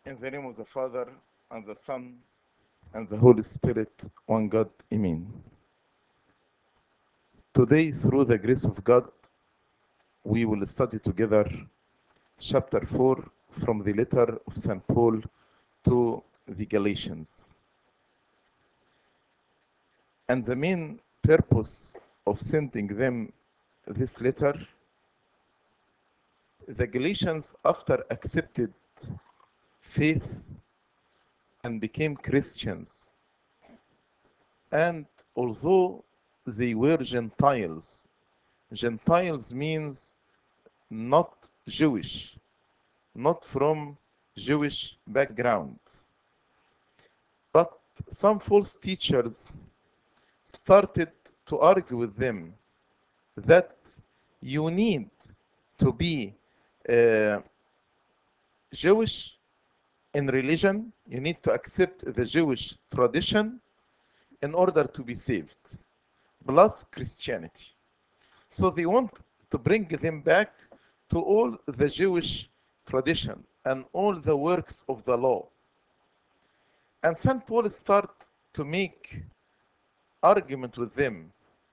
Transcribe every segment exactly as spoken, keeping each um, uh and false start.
In the name of the Father, and the Son, and the Holy Spirit, one God, Amen. Today, through the grace of God, we will study together chapter four from the letter of Saint Paul to the Galatians. And the main purpose of sending them this letter, the Galatians, after accepted faith and became Christians, and although they were Gentiles, Gentiles means not Jewish, not from Jewish background. But some false teachers started to argue with them that you need to be uh, Jewish in religion, you need to accept the Jewish tradition in order to be saved, plus Christianity. So they want to bring them back to all the Jewish tradition and all the works of the law. And Saint Paul start to make argument with them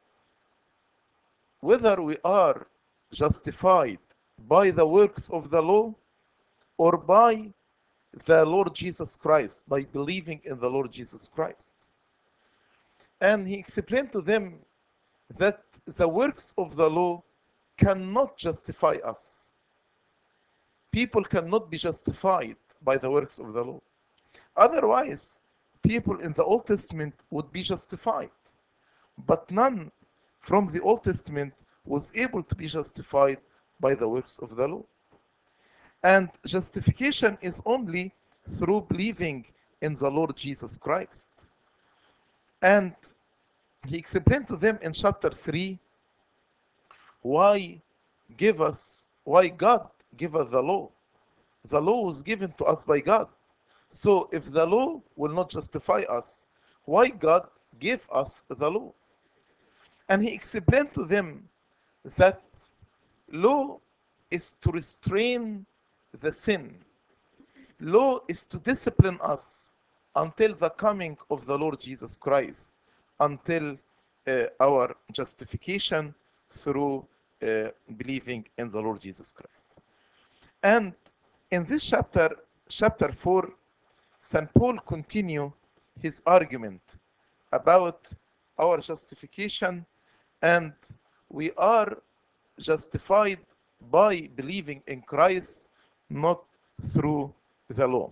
whether we are justified by the works of the law or by the Lord Jesus Christ, by believing in the Lord Jesus Christ. And he explained to them that the works of the law cannot justify us. People cannot be justified by the works of the law. Otherwise, people in the Old Testament would be justified. But none from the Old Testament was able to be justified by the works of the law. And justification is only through believing in the Lord Jesus Christ. And he explained to them in chapter three why give us why God gave us the law. The law was given to us by God. So if the law will not justify us, why God gave us the law? And he explained to them that law is to restrain the sin. Law is to discipline us until the coming of the Lord Jesus Christ, until uh, our justification through uh, believing in the Lord Jesus Christ. And in this chapter, chapter four, Saint Paul continue his argument about our justification, and we are justified by believing in Christ, not through the law.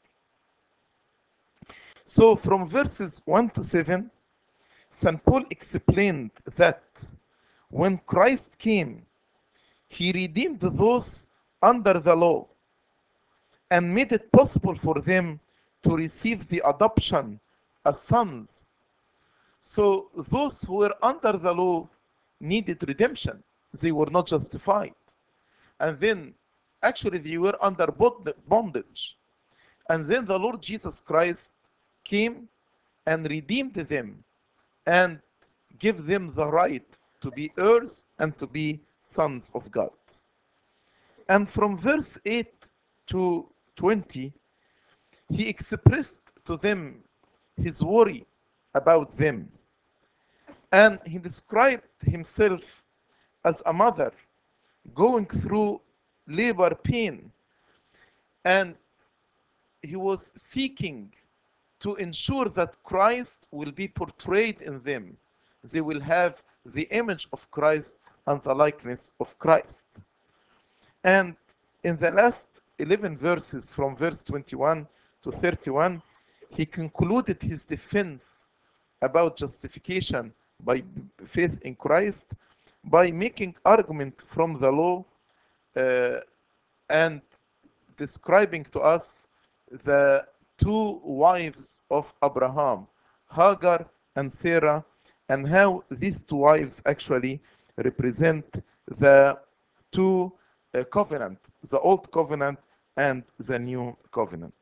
So from verses one to seven, Saint Paul explained that when Christ came, he redeemed those under the law and made it possible for them to receive the adoption as sons. So those who were under the law needed redemption. They were not justified. And then actually they were under bondage. And then the Lord Jesus Christ came and redeemed them and gave them the right to be heirs and to be sons of God. And from verse eight to twenty, he expressed to them his worry about them. And he described himself as a mother going through labor pain. And he was seeking to ensure that Christ will be portrayed in them. They will have the image of Christ and the likeness of Christ. And in the last eleven verses, from verse twenty-one to thirty-one, he concluded his defense about justification by faith in Christ by making argument from the law uh, and describing to us the two wives of Abraham, Hagar and Sarah, and how these two wives actually represent the two uh, covenant, the old covenant and the new covenant.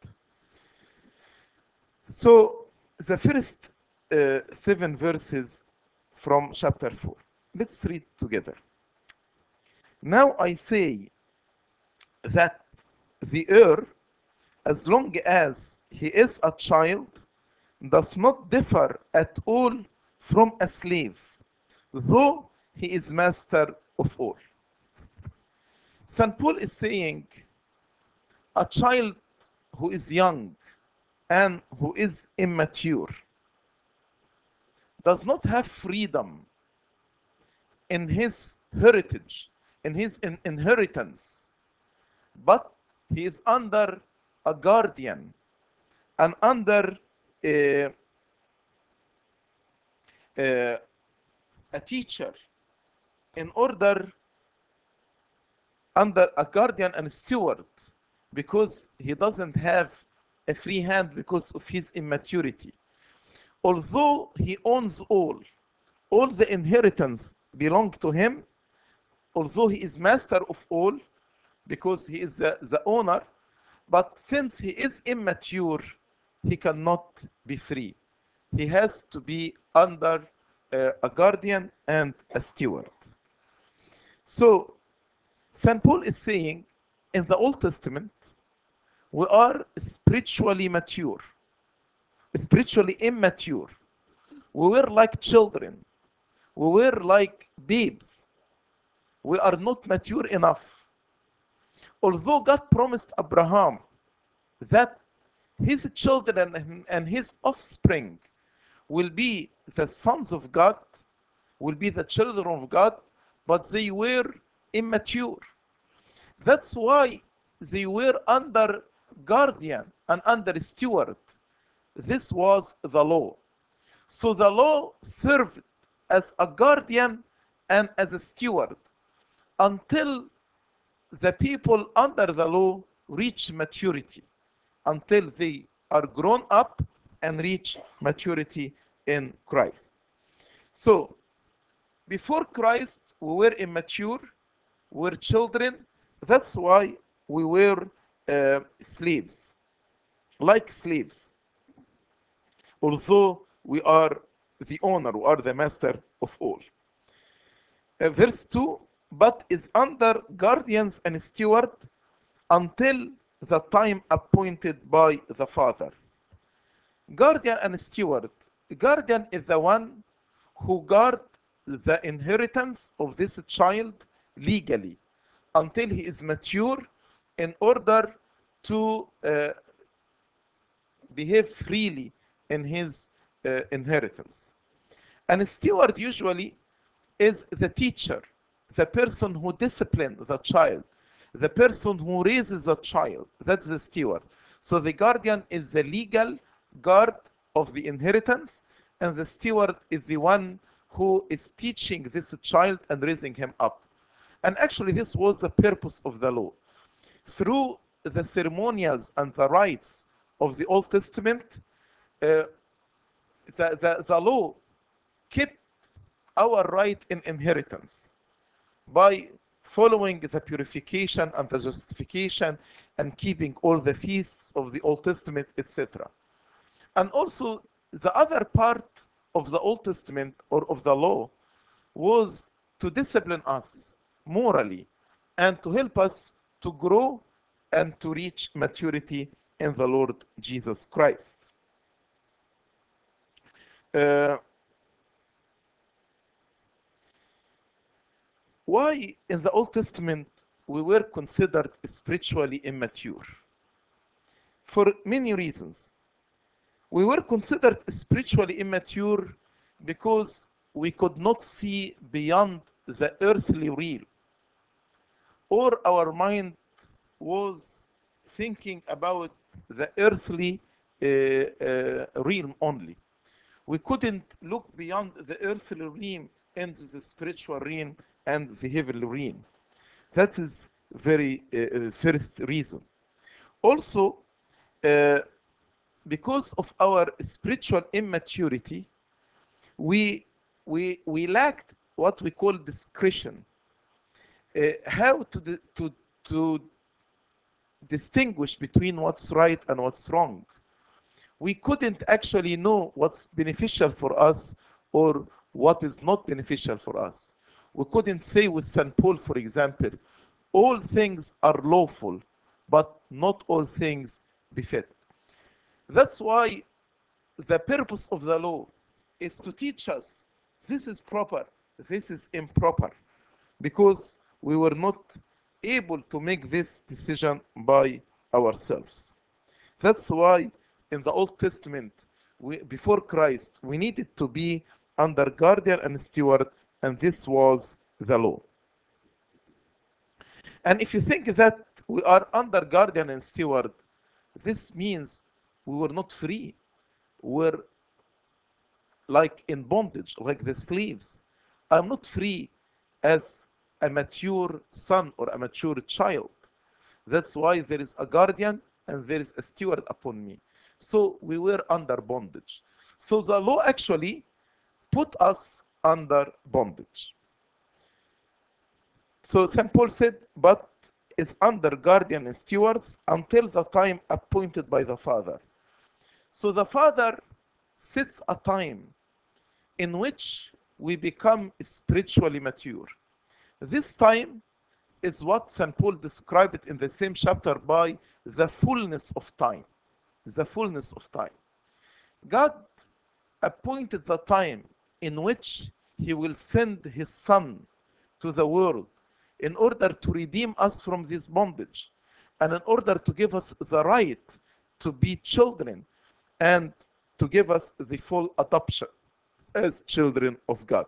So the first uh, seven verses from chapter four. Let's read together. Now I say that the heir as long as he is a child, does not differ at all from a slave, though he is master of all. Saint Paul is saying a child who is young and who is immature does not have freedom in his heritage, in his in- inheritance, but he is under a guardian and under uh, uh, a teacher, in order under a guardian and steward, because he doesn't have a free hand because of his immaturity. Although he owns all, all the inheritance belong to him, although he is master of all, because he is the, the owner, but since he is immature, he cannot be free. He has to be under uh, a guardian and a steward. So, Saint Paul is saying in the Old Testament, we are spiritually mature, spiritually immature. We were like children, we were like babes. We are not mature enough. Although God promised Abraham that his children and his offspring will be the sons of God, will be the children of God, but they were immature. That's why they were under guardian and under steward. This was the law. So the law served as a guardian and as a steward until the people under the law reach maturity, until they are grown up and reach maturity in Christ. So, before Christ, we were immature, we were children. That's why we were uh, slaves, like slaves. Although we are the owner, we are the master of all. Uh, verse two, but is under guardians and steward until the time appointed by the Father. Guardian and steward. Guardian is the one who guard the inheritance of this child legally until he is mature in order to uh, behave freely in his uh, inheritance. And a steward usually is the teacher, the person who disciplines the child, the person who raises a child. That's the steward. So the guardian is the legal guard of the inheritance, and the steward is the one who is teaching this child and raising him up. And actually, this was the purpose of the law. Through the ceremonials and the rites of the Old Testament, uh, the, the, the law kept our right in inheritance by following the purification and the justification and keeping all the feasts of the Old Testament, et cetera. And also, the other part of the Old Testament or of the law was to discipline us morally and to help us to grow and to reach maturity in the Lord Jesus Christ. Uh, why in the Old Testament we were considered spiritually immature? For many reasons. We were considered spiritually immature because we could not see beyond the earthly realm, or our mind was thinking about the earthly uh, uh, realm only. We couldn't look beyond the earthly realm into the spiritual realm and the heavenly realm. That is very uh, first reason. Also, uh, because of our spiritual immaturity, we we we lacked what we call discretion. Uh, how to di- to to distinguish between what's right and what's wrong. We couldn't actually know what's beneficial for us or what is not beneficial for us. We couldn't say with Saint Paul, for example, all things are lawful, but not all things befit. That's why the purpose of the law is to teach us this is proper, this is improper, because we were not able to make this decision by ourselves. That's why in the Old Testament, we, before Christ, we needed to be under guardian and steward, and this was the law. And if you think that we are under guardian and steward, this means we were not free. We're like in bondage, like the slaves. I'm not free as a mature son or a mature child. That's why there is a guardian and there is a steward upon me. So we were under bondage. So the law actually put us under bondage. So Saint Paul said, but is under guardian and stewards until the time appointed by the Father. So the Father sets a time in which we become spiritually mature. This time is what Saint Paul described it in the same chapter by the fullness of time. The fullness of time. God appointed the time in which he will send his Son to the world in order to redeem us from this bondage and in order to give us the right to be children and to give us the full adoption as children of God.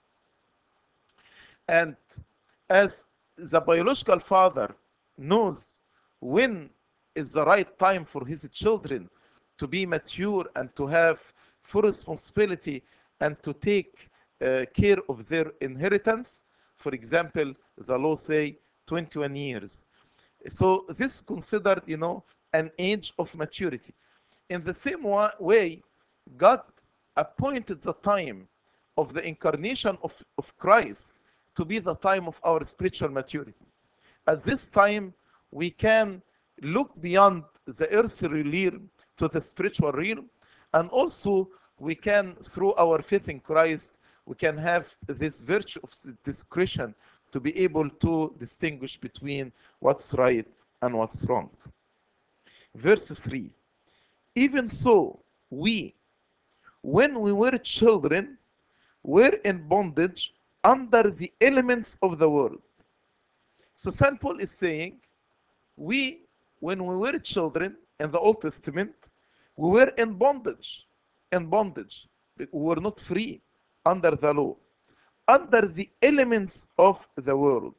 And as the biological father knows when is the right time for his children to be mature and to have full responsibility and to take uh, care of their inheritance. For example, the law say twenty-one years. So this is considered, you know, an age of maturity. In the same wa- way, God appointed the time of the incarnation of, of Christ to be the time of our spiritual maturity. At this time, we can look beyond the earthly realm to the spiritual realm, and also we can, through our faith in Christ, we can have this virtue of discretion to be able to distinguish between what's right and what's wrong. Verse three. Even so, we, when we were children, were in bondage under the elements of the world. So Saint Paul is saying, we, when we were children in the Old Testament, we were in bondage, in bondage. We were not free under the law, under the elements of the world.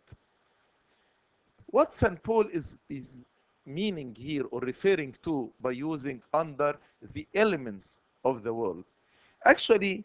What Saint Paul is, is meaning here or referring to by using under the elements of the world? Actually,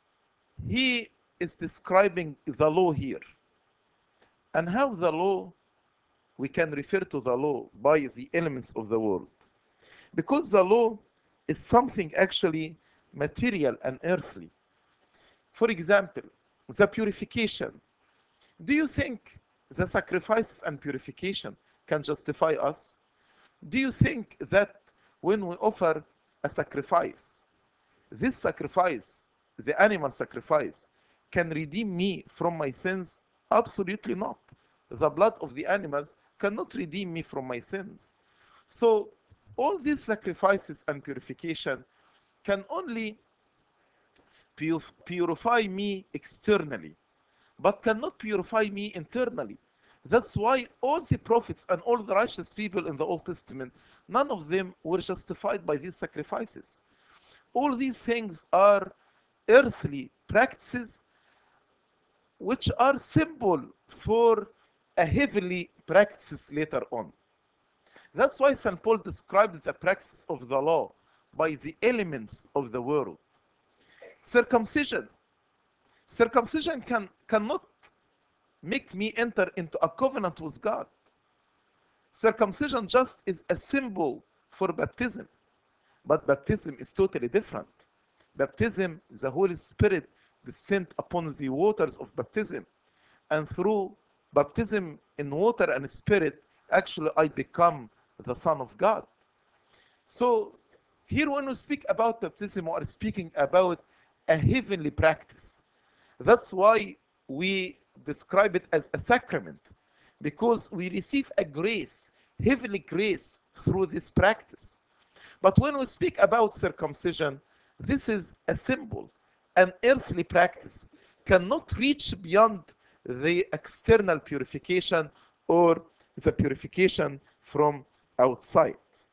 he is describing the law here and how the law, we can refer to the law by the elements of the world. Because the law is something actually material and earthly. For example, the purification. Do you think the sacrifice and purification can justify us? Do you think that when we offer a sacrifice, this sacrifice, the animal sacrifice, can redeem me from my sins? Absolutely not. The blood of the animals cannot redeem me from my sins. So all these sacrifices and purification can only purify me externally, but cannot purify me internally. That's why all the prophets and all the righteous people in the Old Testament, none of them were justified by these sacrifices. All these things are earthly practices which are symbol for a heavenly practices later on. That's why Saint Paul described the practice of the law by the elements of the world. Circumcision. Circumcision can, cannot make me enter into a covenant with God. Circumcision just is a symbol for baptism. But baptism is totally different. Baptism, the Holy Spirit descend upon the waters of baptism. And through baptism in water and spirit, actually I become the Son of God. So here when we speak about baptism, we are speaking about a heavenly practice. That's why we describe it as a sacrament, because we receive a grace, heavenly grace through this practice. But when we speak about circumcision, this is a symbol, an earthly practice, cannot reach beyond the external purification or the purification from outside.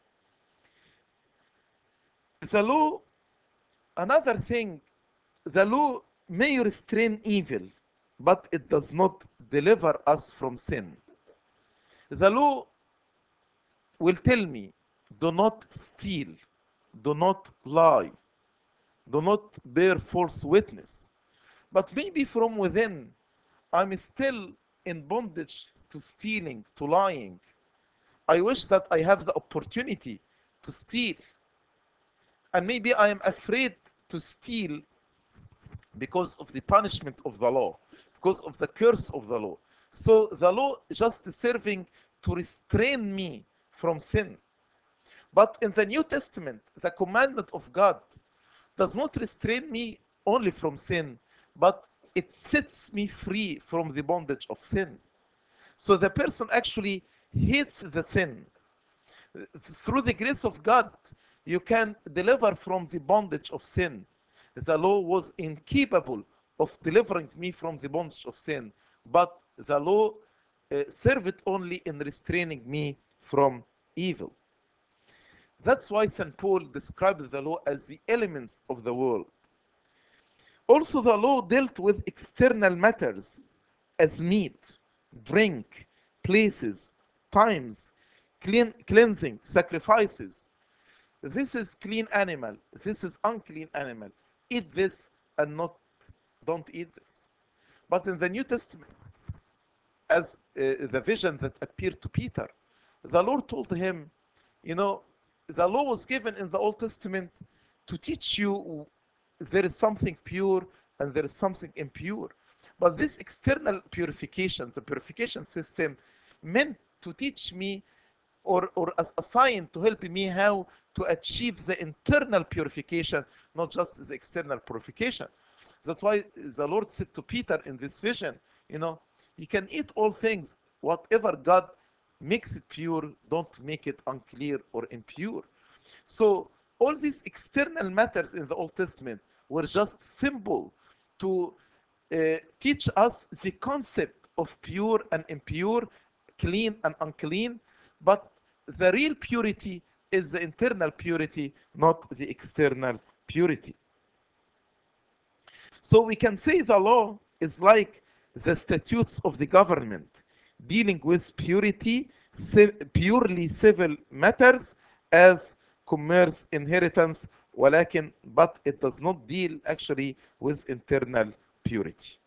The law, another thing, the law may restrain evil, but it does not deliver us from sin. The law will tell me, do not steal, do not lie, do not bear false witness. But maybe from within, I'm still in bondage to stealing, to lying. I wish that I have the opportunity to steal. And maybe I am afraid to steal because of the punishment of the law, because of the curse of the law. So the law just serving to restrain me from sin. But in the New Testament, the commandment of God does not restrain me only from sin, but it sets me free from the bondage of sin. So the person actually hates the sin. Through the grace of God, you can deliver from the bondage of sin. The law was incapable of delivering me from the bondage of sin, but the law uh, served only in restraining me from evil. That's why Saint Paul described the law as the elements of the world. Also, the law dealt with external matters as meat, drink, places, times, clean, cleansing, sacrifices. This is clean animal. This is unclean animal. Eat this and not don't eat this. But in the New Testament, as uh, the vision that appeared to Peter, the Lord told him, you know, the law was given in the Old Testament to teach you there is something pure and there is something impure. But this external purification, the purification system, meant to teach me or, or as a sign to help me how to achieve the internal purification, not just the external purification. That's why the Lord said to Peter in this vision, you know, you can eat all things, whatever God makes it pure, don't make it unclear or impure. So all these external matters in the Old Testament were just symbol to uh, teach us the concept of pure and impure, clean and unclean, but the real purity is the internal purity, not the external purity. So we can say the law is like the statutes of the government dealing with purity, purely civil matters as commerce, inheritance, ولكن, but it does not deal actually with internal purity.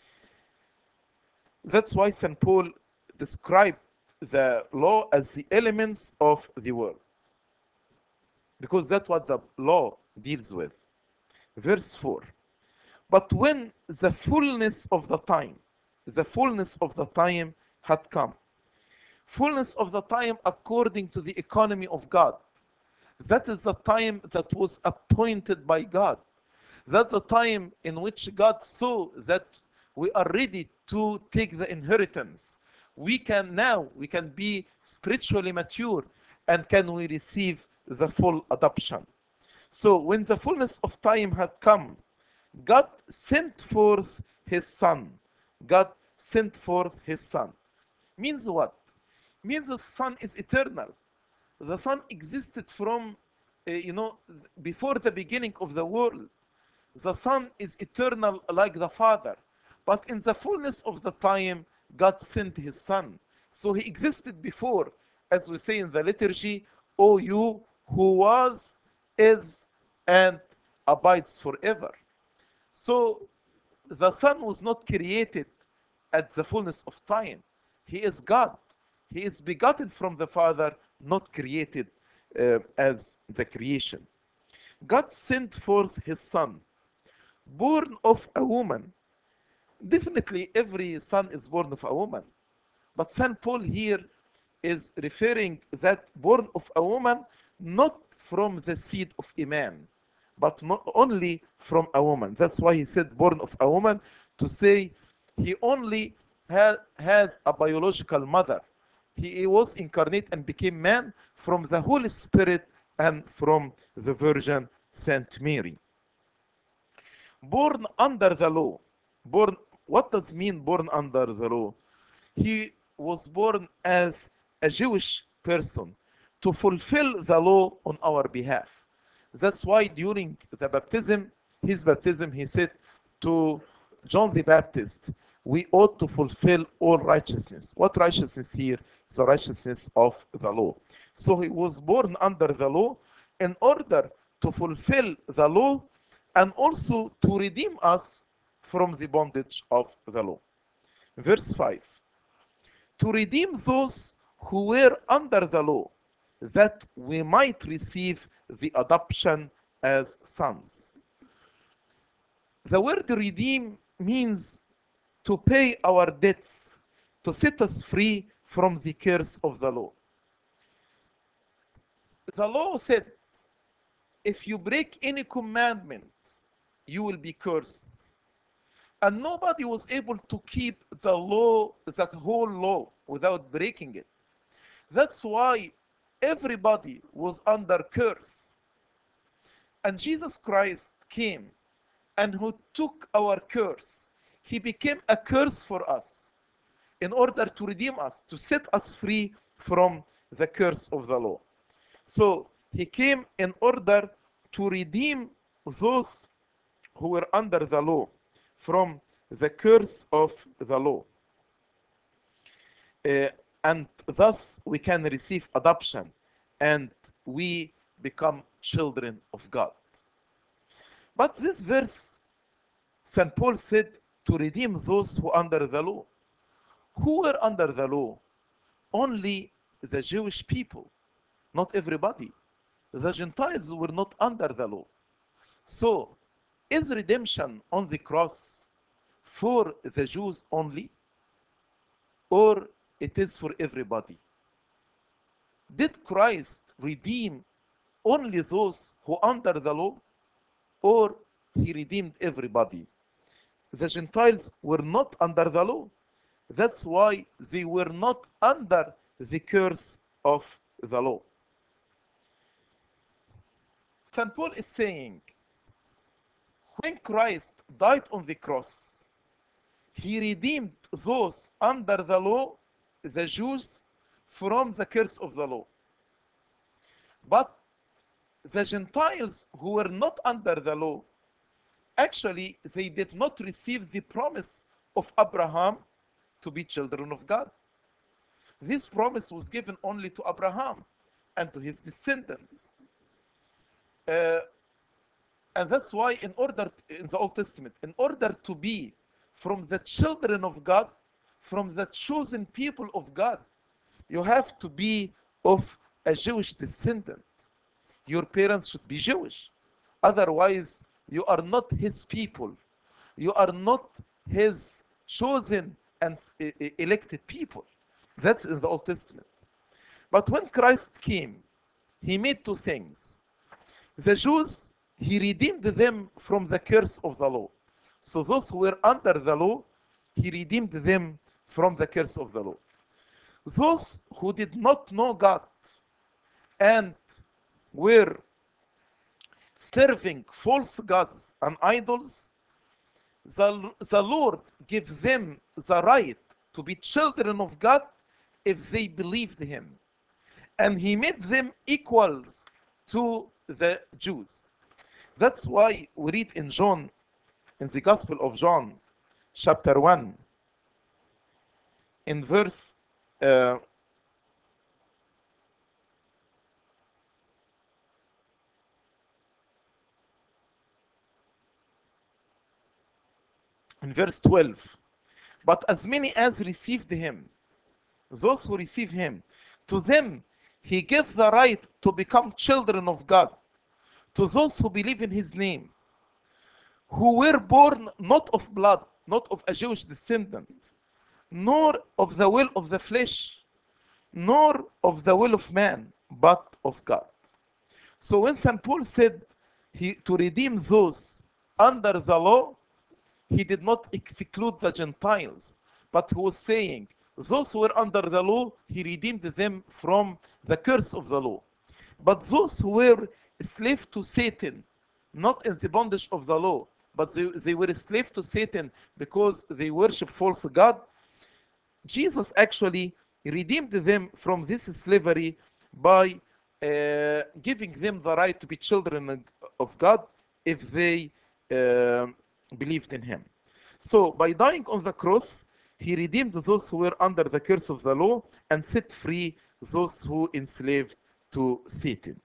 That's why Saint Paul described the law as the elements of the world, because that's what the law deals with. Verse four. But when the fullness of the time, the fullness of the time had come, fullness of the time according to the economy of God, that is the time that was appointed by God. That's the time in which God saw that we are ready to take the inheritance. We can now, we can be spiritually mature and can we receive the full adoption. So when the fullness of time had come, God sent forth his son. God sent forth his son. Means what? Means the son is eternal. The son existed from, uh, you know, before the beginning of the world. The son is eternal like the father. But in the fullness of the time, God sent his son. So he existed before, as we say in the liturgy, O you who was, is, and abides forever. So the Son was not created at the fullness of time. He is God. He is begotten from the Father, not created uh, as the creation. God sent forth his Son, born of a woman. Definitely every son is born of a woman. But Saint Paul here is referring that born of a woman, not from the seed of a man, but not only from a woman. That's why he said born of a woman, to say he only ha has a biological mother. He, he was incarnate and became man from the Holy Spirit and from the Virgin Saint Mary. Born under the law. Born, what does mean born under the law? He was born as a Jewish person to fulfill the law on our behalf. That's why during the baptism, his baptism, he said to John the Baptist, we ought to fulfill all righteousness. What righteousness here? It's the righteousness of the law. So he was born under the law in order to fulfill the law and also to redeem us from the bondage of the law. Verse five, to redeem those who were under the law, that we might receive the adoption as sons. The word redeem means to pay our debts, to set us free from the curse of the law. The law said, if you break any commandment, you will be cursed. And nobody was able to keep the law, the whole law, without breaking it. That's why everybody was under curse. And Jesus Christ came and who took our curse. He became a curse for us in order to redeem us, to set us free from the curse of the law. So he came in order to redeem those who were under the law from the curse of the law. Uh, and thus we can receive adoption and we become children of God. But this verse, Saint Paul said to redeem those who are under the law. Who were under the law? Only the Jewish people, not everybody. The Gentiles were not under the law. So, is redemption on the cross for the Jews only, or it is for everybody? Did Christ redeem only those who are under the law, or he redeemed everybody? The Gentiles were not under the law. That's why they were not under the curse of the law. Saint Paul is saying, when Christ died on the cross, he redeemed those under the law, the Jews, from the curse of the law. But the Gentiles who were not under the law, actually, they did not receive the promise of Abraham to be children of God. This promise was given only to Abraham and to his descendants. Uh, and that's why in order, in the Old Testament, in order to be from the children of God, from the chosen people of God, you have to be of a Jewish descendant. Your parents should be Jewish. Otherwise, you are not his people. You are not his chosen and elected people. That's in the Old Testament. But when Christ came, he made two things. The Jews, he redeemed them from the curse of the law. So those who were under the law, he redeemed them from the curse of the law. Those who did not know God and were serving false gods and idols, the, the Lord gives them the right to be children of God if they believed him. And he made them equals to the Jews. That's why we read in John, in the Gospel of John, chapter one, in verse uh, in verse twelve. But as many as received him, those who receive him, to them he gave the right to become children of God, to those who believe in his name, who were born not of blood, not of a Jewish descendant, nor of the will of the flesh, nor of the will of man, but of God. So when Saint Paul said he, to redeem those under the law, he did not exclude the Gentiles, but he was saying those who were under the law, he redeemed them from the curse of the law. But those who were slaves to Satan, not in the bondage of the law, but they, they were slave to Satan because they worship false God, Jesus actually redeemed them from this slavery by uh, giving them the right to be children of God if they uh, believed in Him. So, by dying on the cross, He redeemed those who were under the curse of the law and set free those who enslaved to Satan.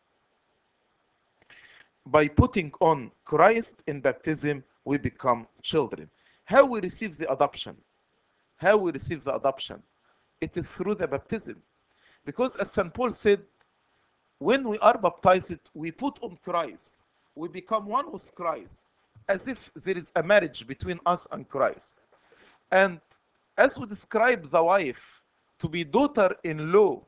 By putting on Christ in baptism, we become children. How we receive the adoption? How we receive the adoption? It is through the baptism. Because as Saint Paul said, when we are baptized, we put on Christ. We become one with Christ, as if there is a marriage between us and Christ. And as we describe the wife to be daughter-in-law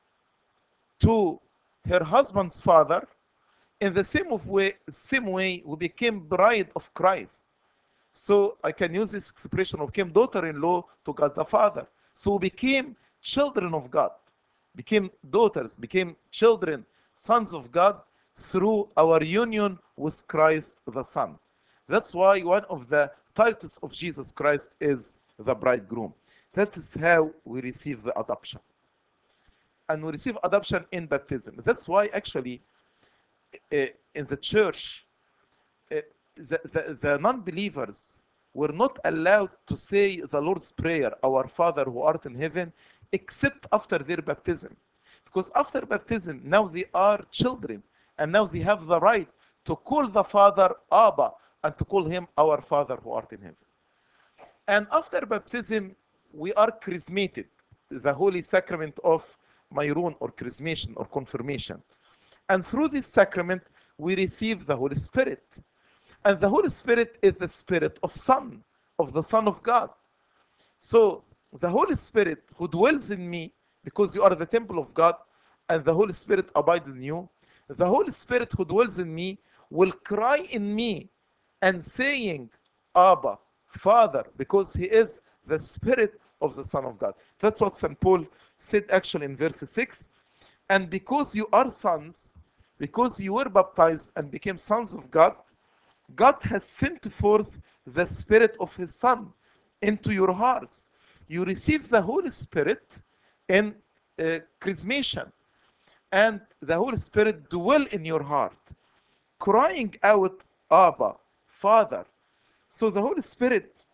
to her husband's father, in the same of way, same way, we became bride of Christ. So I can use this expression, we became daughter-in-law to God the Father. So we became children of God, became daughters, became children, sons of God through our union with Christ the Son. That's why one of the titles of Jesus Christ is the bridegroom. That is how we receive the adoption. And we receive adoption in baptism. That's why actually uh, in the church, uh, the, the, the non-believers were not allowed to say the Lord's Prayer, Our Father who art in heaven, except after their baptism. Because after baptism, now they are children, and now they have the right to call the Father Abba, and to call him Our Father who art in heaven. And after baptism, we are chrismated, the holy sacrament of Mayrun or chrismation or confirmation. And through this sacrament, we receive the Holy Spirit. And the Holy Spirit is the Spirit of Son, of the Son of God. So the Holy Spirit who dwells in me, because you are the temple of God, and the Holy Spirit abides in you, the Holy Spirit who dwells in me will cry in me and saying, Abba, Father, because he is the Spirit of the Son of God. That's what Saint Paul said actually in verse six. And because you are sons, because you were baptized and became sons of God, God has sent forth the Spirit of His Son into your hearts. You receive the Holy Spirit in uh, chrismation, and the Holy Spirit dwell in your heart, crying out, Abba, Father. So the Holy Spirit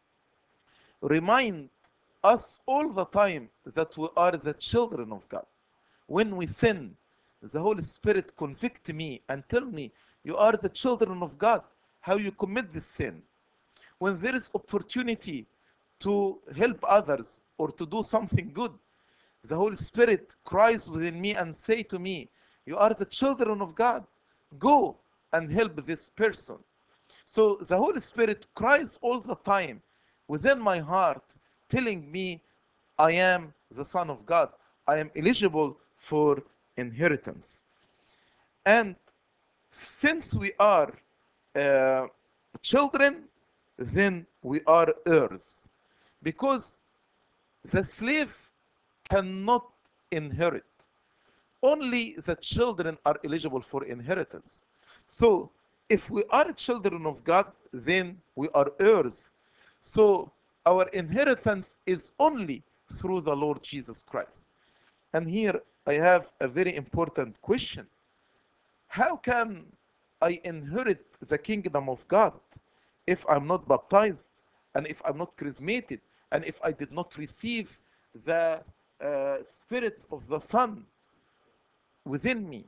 remind us all the time that we are the children of God. When we sin, the Holy Spirit convict me and tell me, you are the children of God, how you commit this sin. When there is opportunity to help others or to do something good, the Holy Spirit cries within me and say to me, you are the children of God, go and help this person. So the Holy Spirit cries all the time within my heart, telling me, I am the Son of God. I am eligible for inheritance. And since we are uh, children, then we are heirs. Because the slave cannot inherit. Only the children are eligible for inheritance. So, if we are children of God, then we are heirs. So, our inheritance is only through the Lord Jesus Christ. And here I have a very important question. How can I inherit the kingdom of God if I'm not baptized, and if I'm not chrismated, and if I did not receive the uh, Spirit of the Son within me?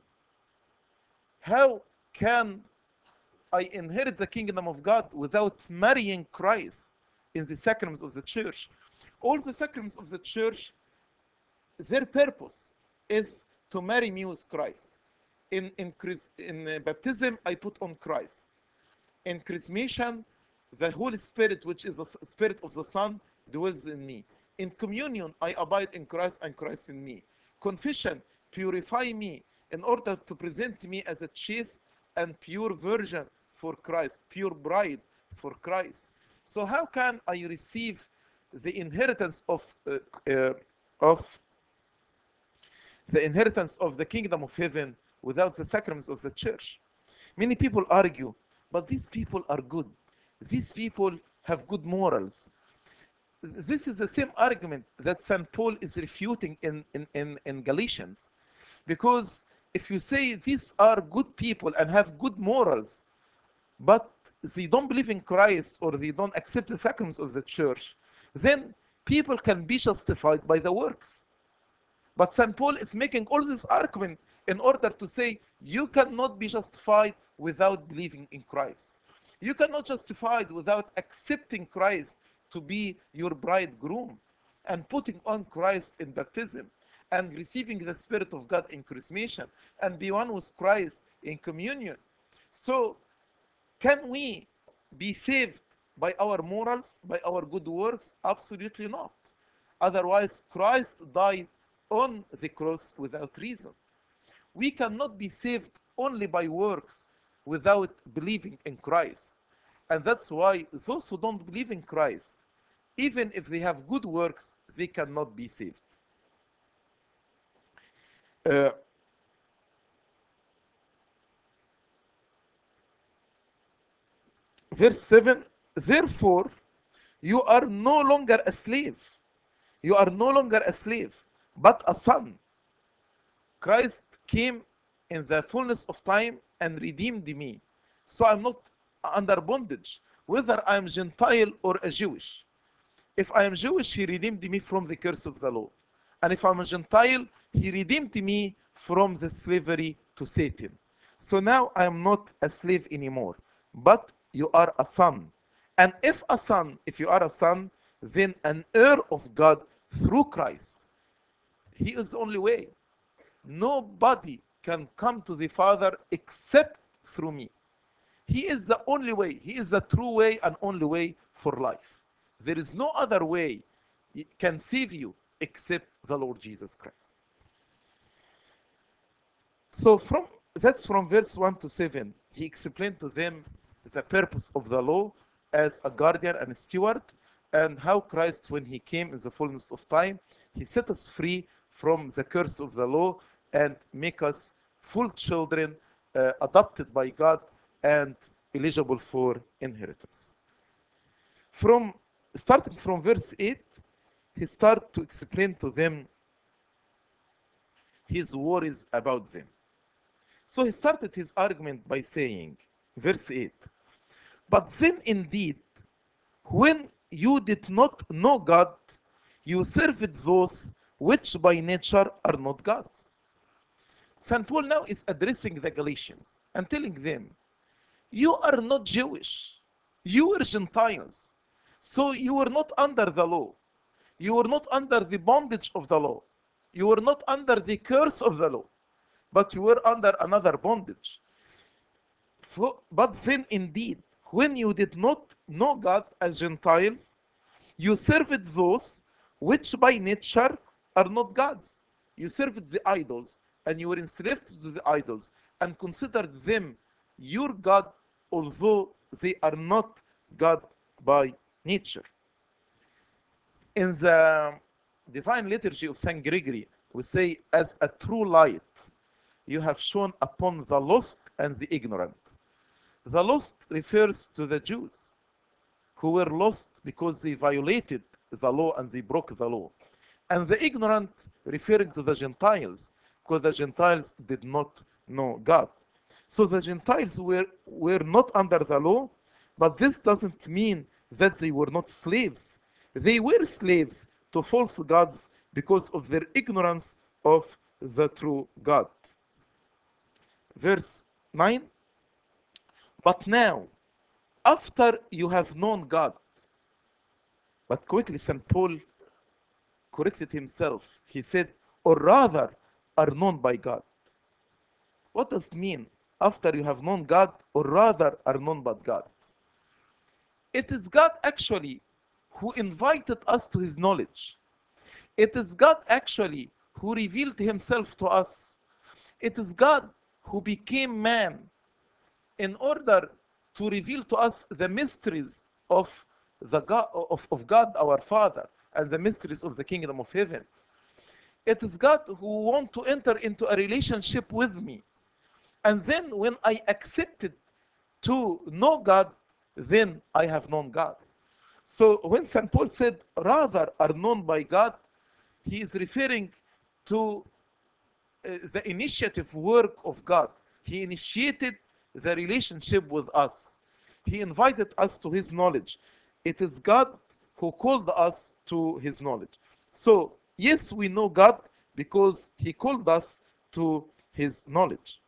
How can I inherit the kingdom of God without marrying Christ in the sacraments of the church? All the sacraments of the church, their purpose is to marry me with Christ. In, in, in uh, baptism, I put on Christ. In chrismation, the Holy Spirit, which is the Spirit of the Son, dwells in me. In communion, I abide in Christ and Christ in me. Confession, purify me in order to present me as a chaste and pure virgin for Christ, pure bride for Christ. So how can I receive the inheritance of, uh, uh, of the inheritance of the kingdom of heaven without the sacraments of the church. Many people argue, but these people are good. These people have good morals. This is the same argument that Saint Paul is refuting in, in, in, in Galatians. Because if you say these are good people and have good morals, but they don't believe in Christ or they don't accept the sacraments of the church, then people can be justified by the works. But Saint Paul is making all this argument in order to say you cannot be justified without believing in Christ. You cannot justify it without accepting Christ to be your bridegroom and putting on Christ in baptism and receiving the Spirit of God in chrismation and be one with Christ in communion. So, can we be saved by our morals, by our good works? Absolutely not. Otherwise, Christ died on the cross without reason. We cannot be saved only by works without believing in Christ. And that's why those who don't believe in Christ, even if they have good works, they cannot be saved. Uh, verse seven, therefore, you are no longer a slave. You are no longer a slave, but a son. Christ came in the fullness of time and redeemed me. So I'm not under bondage, whether I'm Gentile or a Jewish. If I am Jewish, he redeemed me from the curse of the law. And if I'm a Gentile, he redeemed me from the slavery to Satan. So now I am not a slave anymore, but you are a son. And if a son, if you are a son, then an heir of God through Christ. He is the only way. Nobody can come to the Father except through me. He is the only way. He is the true way and only way for life. There is no other way can save you except the Lord Jesus Christ. So from that's from verse one to seven. He explained to them the purpose of the law as a guardian and a steward, and how Christ, when he came in the fullness of time, he set us free from the curse of the law and make us full children uh, adopted by God and eligible for inheritance. From starting from verse eight, he started to explain to them his worries about them. So he started his argument by saying, verse eight, but then indeed, when you did not know God, you served those which by nature are not gods. Saint Paul now is addressing the Galatians and telling them, you are not Jewish, you were Gentiles. So you were not under the law. You were not under the bondage of the law. You were not under the curse of the law, but you were under another bondage. For, but then indeed, when you did not know God as Gentiles, you served those which by nature are not gods. You served the idols, and you were enslaved to the idols, and considered them your God, although they are not God by nature. In the divine liturgy of Saint Gregory, we say, as a true light, you have shone upon the lost and the ignorant. The lost refers to the Jews who were lost because they violated the law and they broke the law. And the ignorant referring to the Gentiles because the Gentiles did not know God. So the Gentiles were, were not under the law, but this doesn't mean that they were not slaves. They were slaves to false gods because of their ignorance of the true God. Verse nine, but now, after you have known God, but quickly Saint Paul corrected himself. He said, or rather, are known by God. What does it mean? After you have known God, or rather are known by God? It is God actually who invited us to his knowledge. It is God actually who revealed himself to us. It is God who became man in order to reveal to us the mysteries of the God of, of God our Father and the mysteries of the kingdom of heaven. It is God who wants to enter into a relationship with me. And then when I accepted to know God, then I have known God. So when Saint Paul said, rather are known by God, he is referring to uh, the initiative work of God. He initiated the relationship with us. He invited us to his knowledge. It is God who called us to his knowledge. So, yes, we know God because he called us to his knowledge.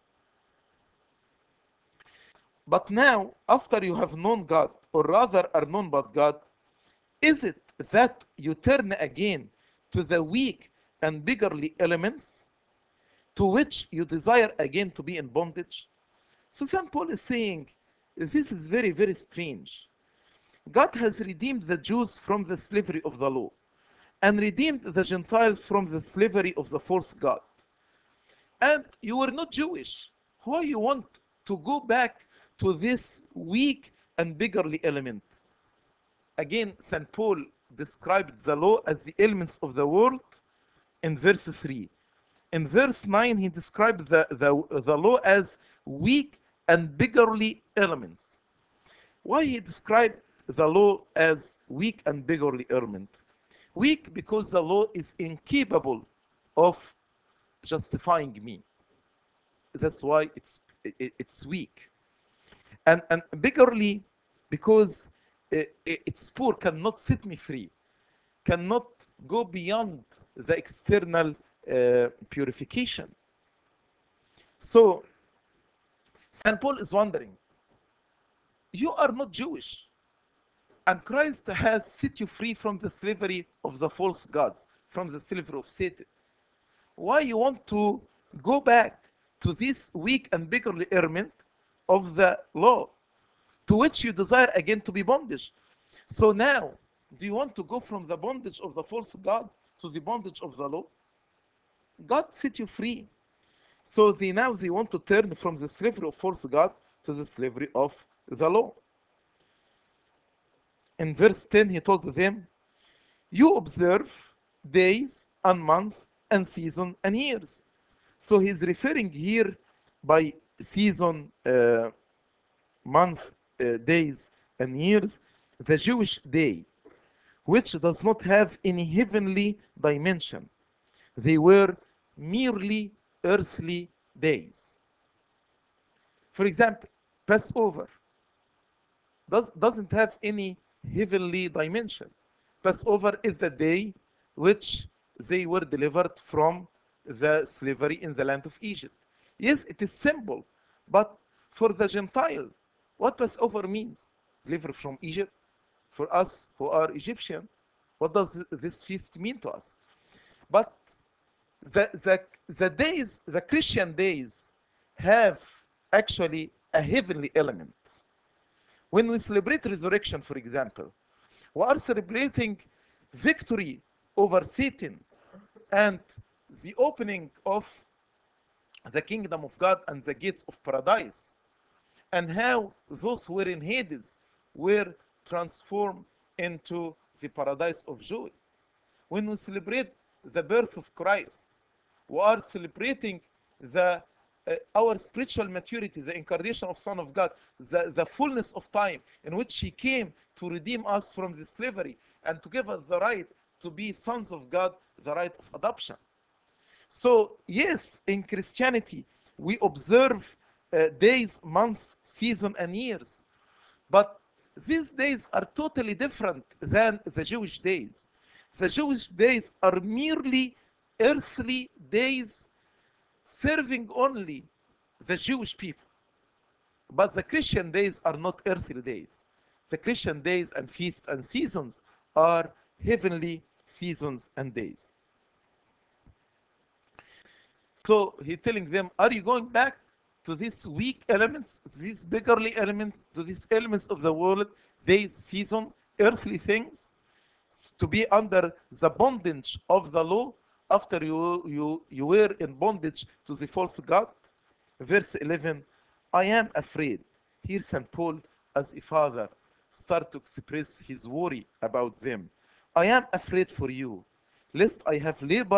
But now, after you have known God, or rather are known by God, is it that you turn again to the weak and beggarly elements to which you desire again to be in bondage? So Saint Paul is saying, this is very, very strange. God has redeemed the Jews from the slavery of the law and redeemed the Gentiles from the slavery of the false God. And you were not Jewish. Why you want to go back to this weak and beggarly element? Again, Saint Paul described the law as the elements of the world in verse three. In verse nine, he described the, the, the law as weak and beggarly elements. Why he described the law as weak and beggarly element? Weak because the law is incapable of justifying me. That's why it's it, it's weak. And and beggarly because uh, its poor cannot set me free, cannot go beyond the external uh, purification. So Saint Paul is wondering, you are not Jewish, and Christ has set you free from the slavery of the false gods, from the slavery of Satan. Why you want to go back to this weak and beggarly element of the law, to which you desire again to be bondage? So now, do you want to go from the bondage of the false god to the bondage of the law? God set you free. So they now they want to turn from the slavery of false god to the slavery of the law. In verse ten, he told them, you observe days and months and season and years. So he's referring here by season, uh, month, uh, days, and years, the Jewish day, which does not have any heavenly dimension. They were merely earthly days. For example, Passover does, doesn't have any heavenly dimension. Passover is the day which they were delivered from the slavery in the land of Egypt. Yes, it is simple, but for the Gentile, what Passover means? Delivered from Egypt. For us who are Egyptian, what does this feast mean to us? But the, the, the days, the Christian days, have actually a heavenly element. When we celebrate resurrection, for example, we are celebrating victory over Satan and the opening of the kingdom of God and the gates of paradise, and how those who were in Hades were transformed into the paradise of joy. When we celebrate the birth of Christ, we are celebrating the uh, our spiritual maturity, the incarnation of Son of God, the, the fullness of time in which He came to redeem us from the slavery and to give us the right to be sons of God, the right of adoption. So, yes, in Christianity, we observe uh, days, months, season, and years. But these days are totally different than the Jewish days. The Jewish days are merely earthly days serving only the Jewish people. But the Christian days are not earthly days. The Christian days and feasts and seasons are heavenly seasons and days. So he's telling them, are you going back to these weak elements, these beggarly elements, to these elements of the world, days, seasons, earthly things, to be under the bondage of the law after you, you, you were in bondage to the false God? Verse eleven, I am afraid. Here Saint Paul, as a father, start to express his worry about them. I am afraid for you, lest I have labored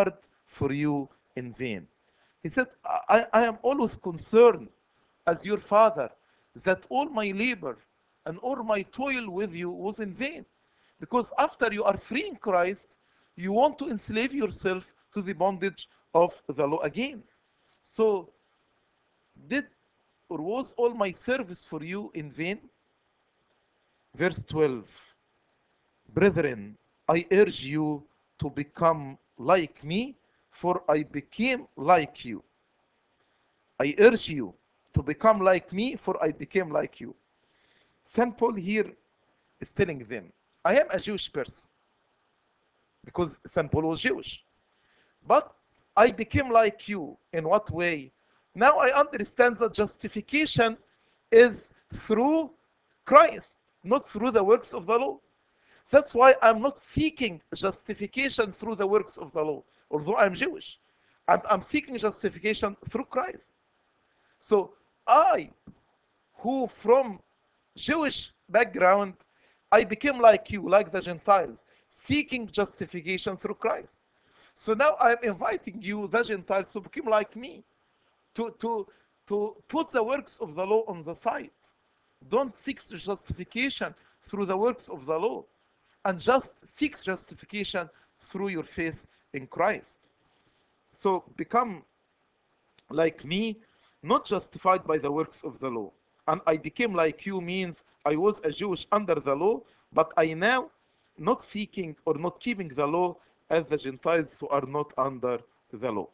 for you in vain. He said, I, I am always concerned as your father that all my labor and all my toil with you was in vain. Because after you are free in Christ, you want to enslave yourself to the bondage of the law again. So, did or was all my service for you in vain? Verse twelve. Brethren, I urge you to become like me, for I became like you. I urge you to become like me, for I became like you. Saint Paul here is telling them, I am a Jewish person, because Saint Paul was Jewish. But I became like you. In what way? Now I understand that justification is through Christ, not through the works of the law. That's why I'm not seeking justification through the works of the law, although I'm Jewish. And I'm seeking justification through Christ. So I, who from Jewish background, I became like you, like the Gentiles, seeking justification through Christ. So now I'm inviting you, the Gentiles, to become like me, to, to, to put the works of the law on the side. Don't seek justification through the works of the law, and just seek justification through your faith in Christ. So become like me, not justified by the works of the law. And I became like you means I was a Jewish under the law, but I now not seeking or not keeping the law as the Gentiles who are not under the law.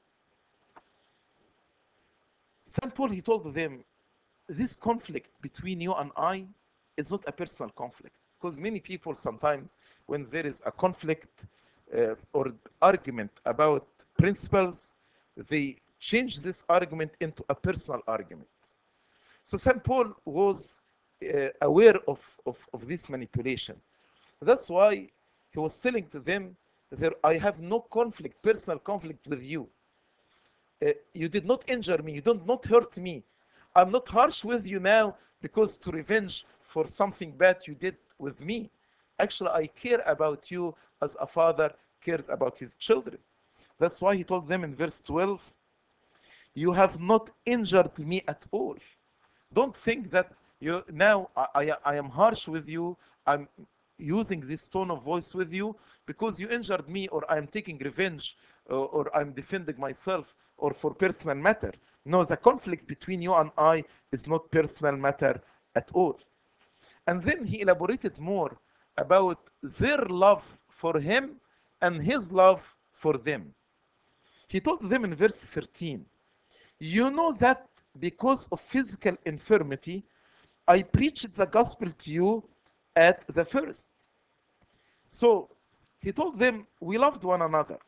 Saint Paul, he told them, this conflict between you and I is not a personal conflict. Because many people sometimes, when there is a conflict uh, or argument about principles, they change this argument into a personal argument. So Saint Paul was uh, aware of, of, of this manipulation. That's why he was telling to them, there, I have no conflict, personal conflict with you. Uh, you did not injure me, you did not hurt me. I'm not harsh with you now because to revenge for something bad you did with me. Actually, I care about you as a father cares about his children. That's why he told them in verse twelve, you have not injured me at all. Don't think that you now I, I, I am harsh with you. I'm using this tone of voice with you because you injured me, or I'm taking revenge, or, or I'm defending myself, or for personal matter. No, the conflict between you and I is not personal matter at all. And then he elaborated more about their love for him and his love for them. He told them in verse thirteen, you know that because of physical infirmity, I preached the gospel to you at the first. So he told them, we loved one another.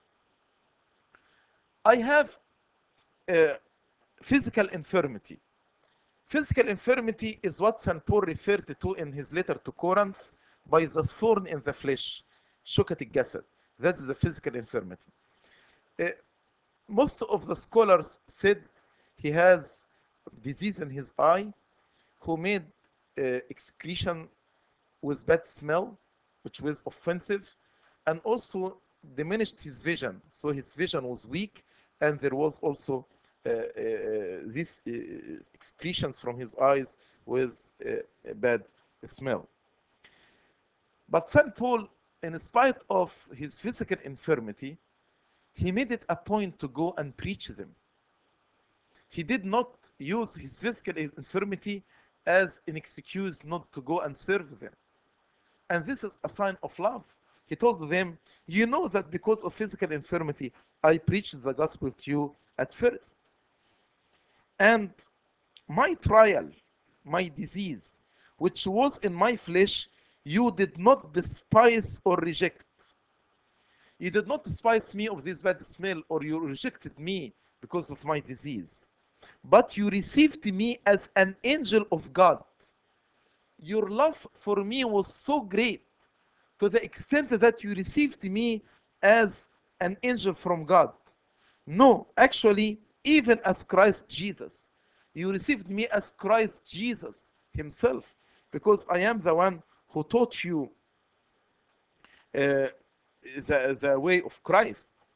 I have uh, physical infirmity. Physical infirmity is what Saint Paul referred to in his letter to Corinth by the thorn in the flesh, شوكة الجسد. That's the physical infirmity. Uh, most of the scholars said he has disease in his eye, who made uh, excretion with bad smell, which was offensive, and also diminished his vision. So his vision was weak, and there was also uh, uh, these uh, excretions from his eyes with uh, a bad smell. But Saint Paul, in spite of his physical infirmity, he made it a point to go and preach them. He did not use his physical infirmity as an excuse not to go and serve them. And this is a sign of love. He told them, you know that because of physical infirmity, I preached the gospel to you at first. And my trial, my disease, which was in my flesh, you did not despise or reject. You did not despise me of this bad smell, or you rejected me because of my disease. But you received me as an angel of God. Your love for me was so great to the extent that you received me as an angel from God. No, actually, even as Christ Jesus. You received me as Christ Jesus himself, because I am the one who taught you uh, the, the way of Christ.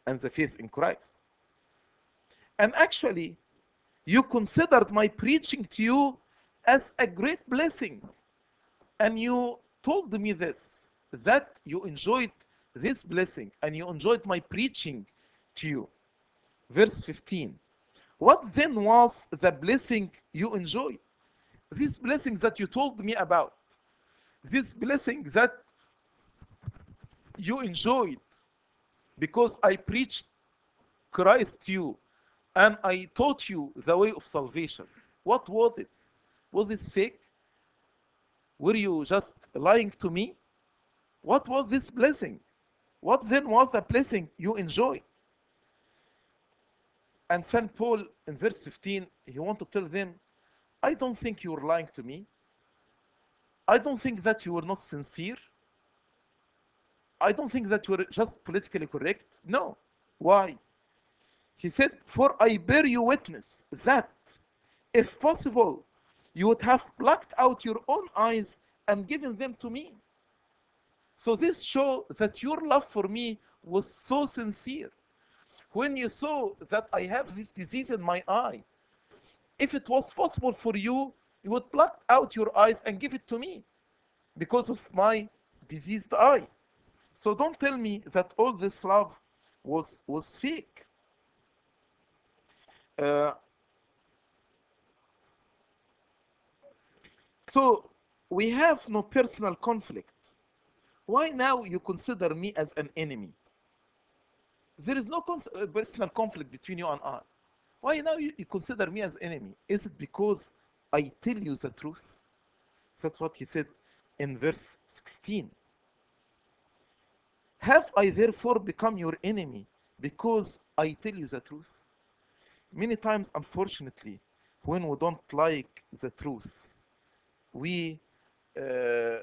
and the faith in Christ. And actually, you considered my preaching to you as a great blessing. And you told me this, that you enjoyed this blessing and you enjoyed my preaching to you. Verse fifteen. What then was the blessing you enjoyed? This blessing that you told me about, this blessing that you enjoyed because I preached Christ to you and I taught you the way of salvation. What was it? Was this fake? Were you just lying to me? What was this blessing? What then was the blessing you enjoyed? And Saint Paul in verse fifteen, he want to tell them, I don't think you were lying to me. I don't think that you were not sincere. I don't think that you were just politically correct. No. Why? He said, for I bear you witness that, if possible, you would have plucked out your own eyes and given them to me. So this shows that your love for me was so sincere. When you saw that I have this disease in my eye, if it was possible for you, you would pluck out your eyes and give it to me because of my diseased eye. So don't tell me that all this love was was fake. Uh, so we have no personal conflict. Why now you consider me as an enemy? There is no cons- uh, personal conflict between you and I. Why now you, you consider me as enemy? Is it because I tell you the truth? That's what he said in verse sixteen. Have I therefore become your enemy because I tell you the truth? Many times, unfortunately, when we don't like the truth, we uh,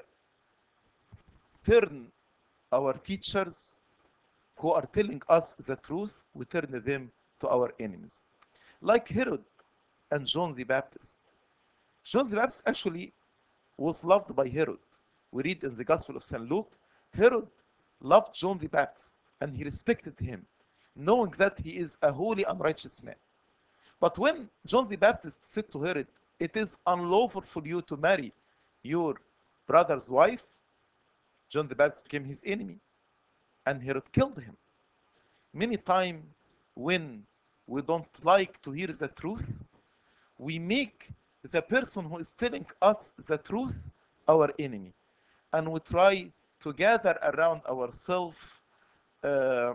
turn our teachers who are telling us the truth, we turn them to our enemies. Like Herod and John the Baptist. John the Baptist actually was loved by Herod. We read in the Gospel of Saint Luke, Herod loved John the Baptist and he respected him, knowing that he is a holy and righteous man. But when John the Baptist said to Herod, it is unlawful for you to marry your brother's wife, John the Baptist became his enemy and Herod killed him. Many times when we don't like to hear the truth, we make the person who is telling us the truth our enemy. And we try to gather around ourselves uh,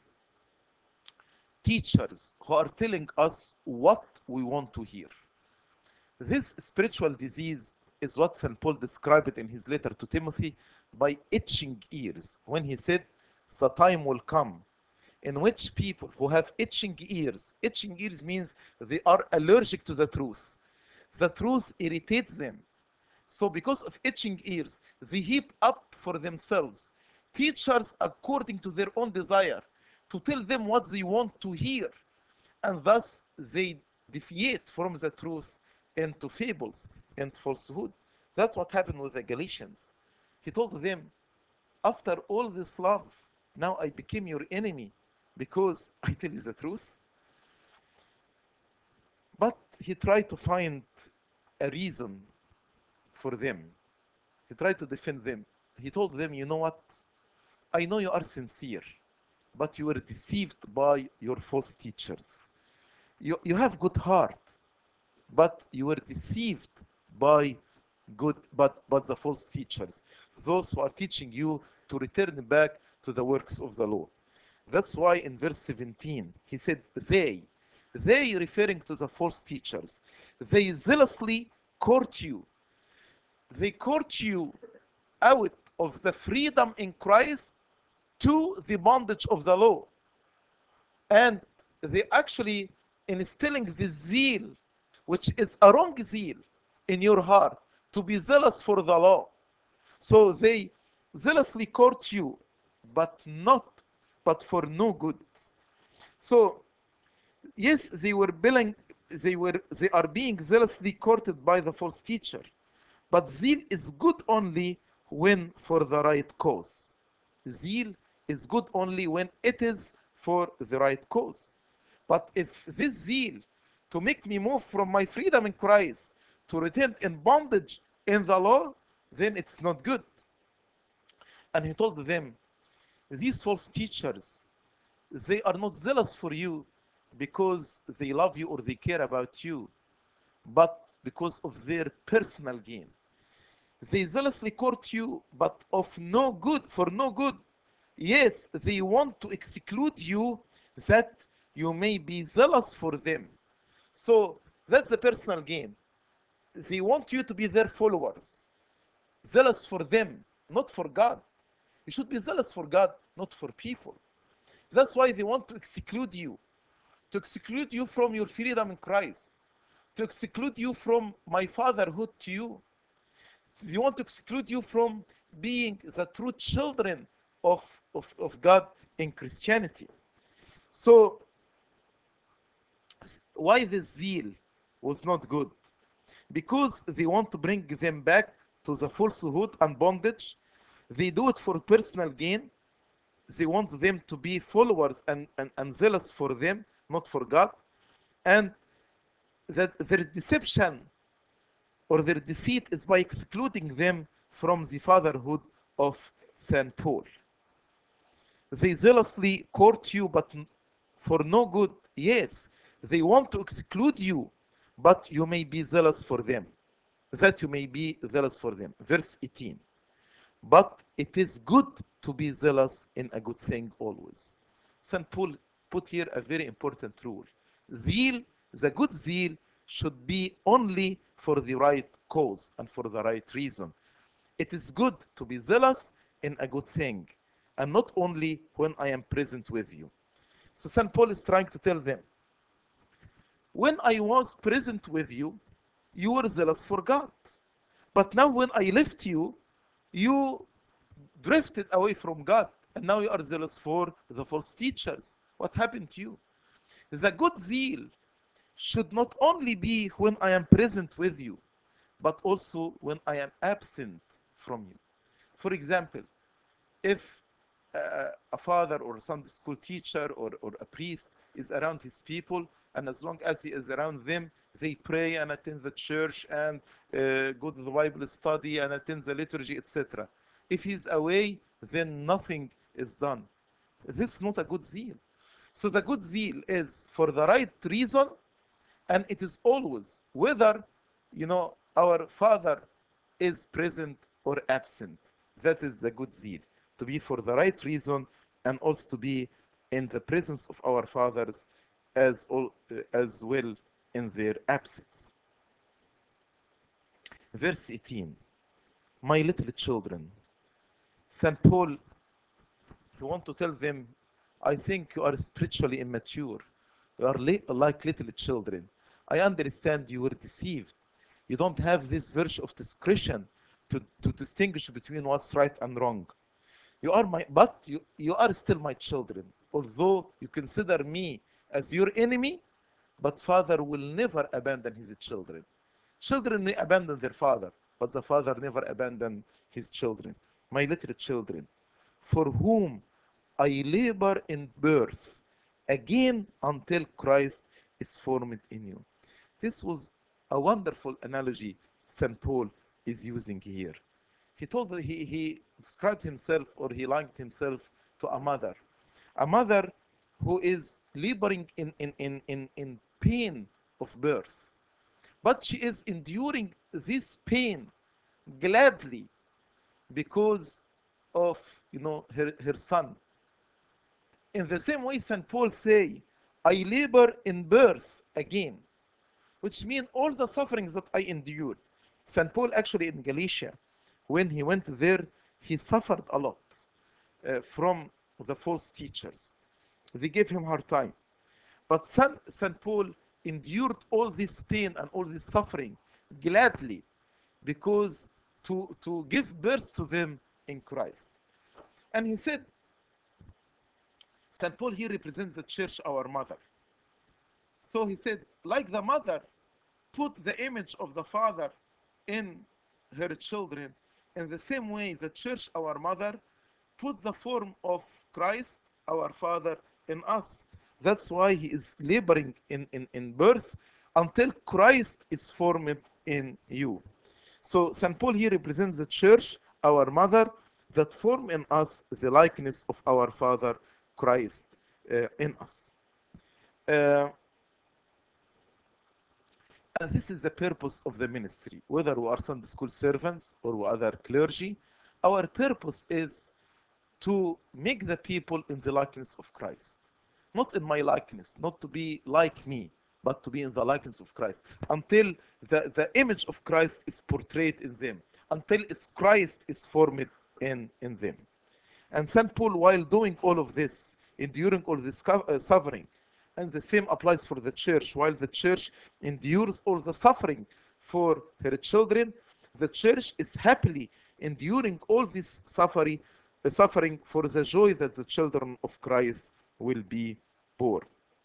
teachers who are telling us what we want to hear. This spiritual disease is what Saint Paul described in his letter to Timothy by itching ears when he said, the time will come in which people who have itching ears, itching ears means they are allergic to the truth. The truth irritates them. So because of itching ears, they heap up for themselves teachers according to their own desire to tell them what they want to hear. And thus they deviate from the truth into fables and falsehood. That's what happened with the Galatians. He told them, after all this love, now I became your enemy because I tell you the truth. But he tried to find a reason for them. He tried to defend them. He told them, you know what? I know you are sincere, but you were deceived by your false teachers. You, you have good heart, but you were deceived by good but but the false teachers, those who are teaching you to return back to the works of the law. That's why in verse seventeen he said they they referring to the false teachers, they zealously court you, they court you out of the freedom in Christ to the bondage of the law, and they actually instilling the zeal, which is a wrong zeal in your heart, to be zealous for the law. So they zealously court you, but not, but for no good. So yes, they were billing, they were, they are being zealously courted by the false teacher, but zeal is good only when for the right cause. Zeal is good only when it is for the right cause. But if this zeal to make me move from my freedom in Christ to return in bondage in the law, then it's not good. And he told them, these false teachers, they are not zealous for you because they love you or they care about you, but because of their personal gain. They zealously court you, but of no good, for no good. Yes, they want to exclude you that you may be zealous for them. So that's the personal gain. They want you to be their followers, zealous for them, not for God. You should be zealous for God, not for people. That's why they want to exclude you, to exclude you from your freedom in Christ, to exclude you from my fatherhood to you. They want to exclude you from being the true children of, of, of God in Christianity. So, why this zeal was not good? Because they want to bring them back to the falsehood and bondage. They do it for personal gain. They want them to be followers and, and, and zealous for them, not for God. And that their deception or their deceit is by excluding them from the fatherhood of Saint Paul. They zealously court you, but for no good. Yes, they want to exclude you, but you may be zealous for them. That you may be zealous for them. Verse eighteen. But it is good to be zealous in a good thing always. Saint Paul put here a very important rule. Zeal, the good zeal, should be only for the right cause and for the right reason. It is good to be zealous in a good thing, and not only when I am present with you. So Saint Paul is trying to tell them, when I was present with you, you were zealous for God. But now when I left you, you drifted away from God, and now you are zealous for the false teachers. What happened to you? The good zeal should not only be when I am present with you, but also when I am absent from you. For example, if uh, a father or a Sunday school teacher or, or a priest is around his people, and as long as he is around them, they pray and attend the church and uh, go to the Bible study and attend the liturgy, et cetera. If he's away, then nothing is done. This is not a good zeal. So the good zeal is for the right reason, and it is always whether, you know, our Father is present or absent. That is the good zeal, to be for the right reason and also to be in the presence of our fathers as, all, uh, as well in their absence. Verse eighteen, my little children. Saint Paul, he want to tell them, I think you are spiritually immature. You are li- like little children. I understand you were deceived. You don't have this verge of discretion to, to distinguish between what's right and wrong. You are my, but you, you are still my children. Although you consider me as your enemy, but father will never abandon his children. Children may abandon their father, but the father never abandoned his children. My little children, for whom I labor in birth, again until Christ is formed in you. This was a wonderful analogy Saint Paul is using here. He told that he, he described himself or he likened himself to a mother. A mother who is laboring in, in, in, in, in pain of birth. But she is enduring this pain gladly because of, you know, her, her son. In the same way, Saint Paul say, I labor in birth again, which means all the sufferings that I endured. Saint Paul actually in Galatia, when he went there, he suffered a lot uh, from the false teachers. They gave him hard time. But Saint Saint Paul endured all this pain and all this suffering gladly because to, to give birth to them in Christ. And he said, Saint Paul here represents the church, our mother. So he said, like the mother put the image of the father in her children, in the same way the church, our mother, put the form of Christ, our father, in us. That's why he is laboring in, in, in birth until Christ is formed in you. So Saint Paul here represents the church, our mother, that form in us the likeness of our Father Christ uh, in us. Uh, and this is the purpose of the ministry, whether we are Sunday school servants or we other clergy. Our purpose is to make the people in the likeness of Christ. Not in my likeness, not to be like me, but to be in the likeness of Christ. Until the, the image of Christ is portrayed in them, until it's Christ is formed in, in them. And Saint Paul, while doing all of this, enduring all this uh, suffering, and the same applies for the church, while the church endures all the suffering for her children, the church is happily enduring all this suffering, uh, suffering for the joy that the children of Christ will be born.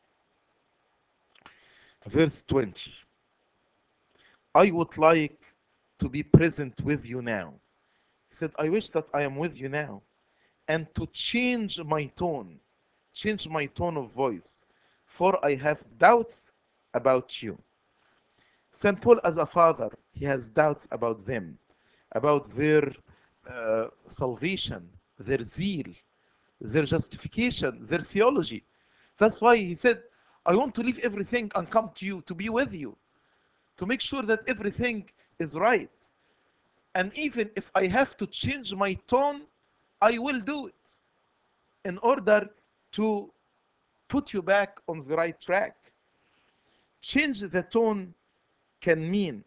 Verse twenty. I would like to be present with you now. He said, I wish that I am with you now, and to change my tone, change my tone of voice, for I have doubts about you. Saint Paul, as a father, he has doubts about them, about their uh, salvation, their zeal, their justification, their theology. That's why he said, I want to leave everything and come to you, to be with you, to make sure that everything is right. And even if I have to change my tone, I will do it in order to put you back on the right track. Change the tone can mean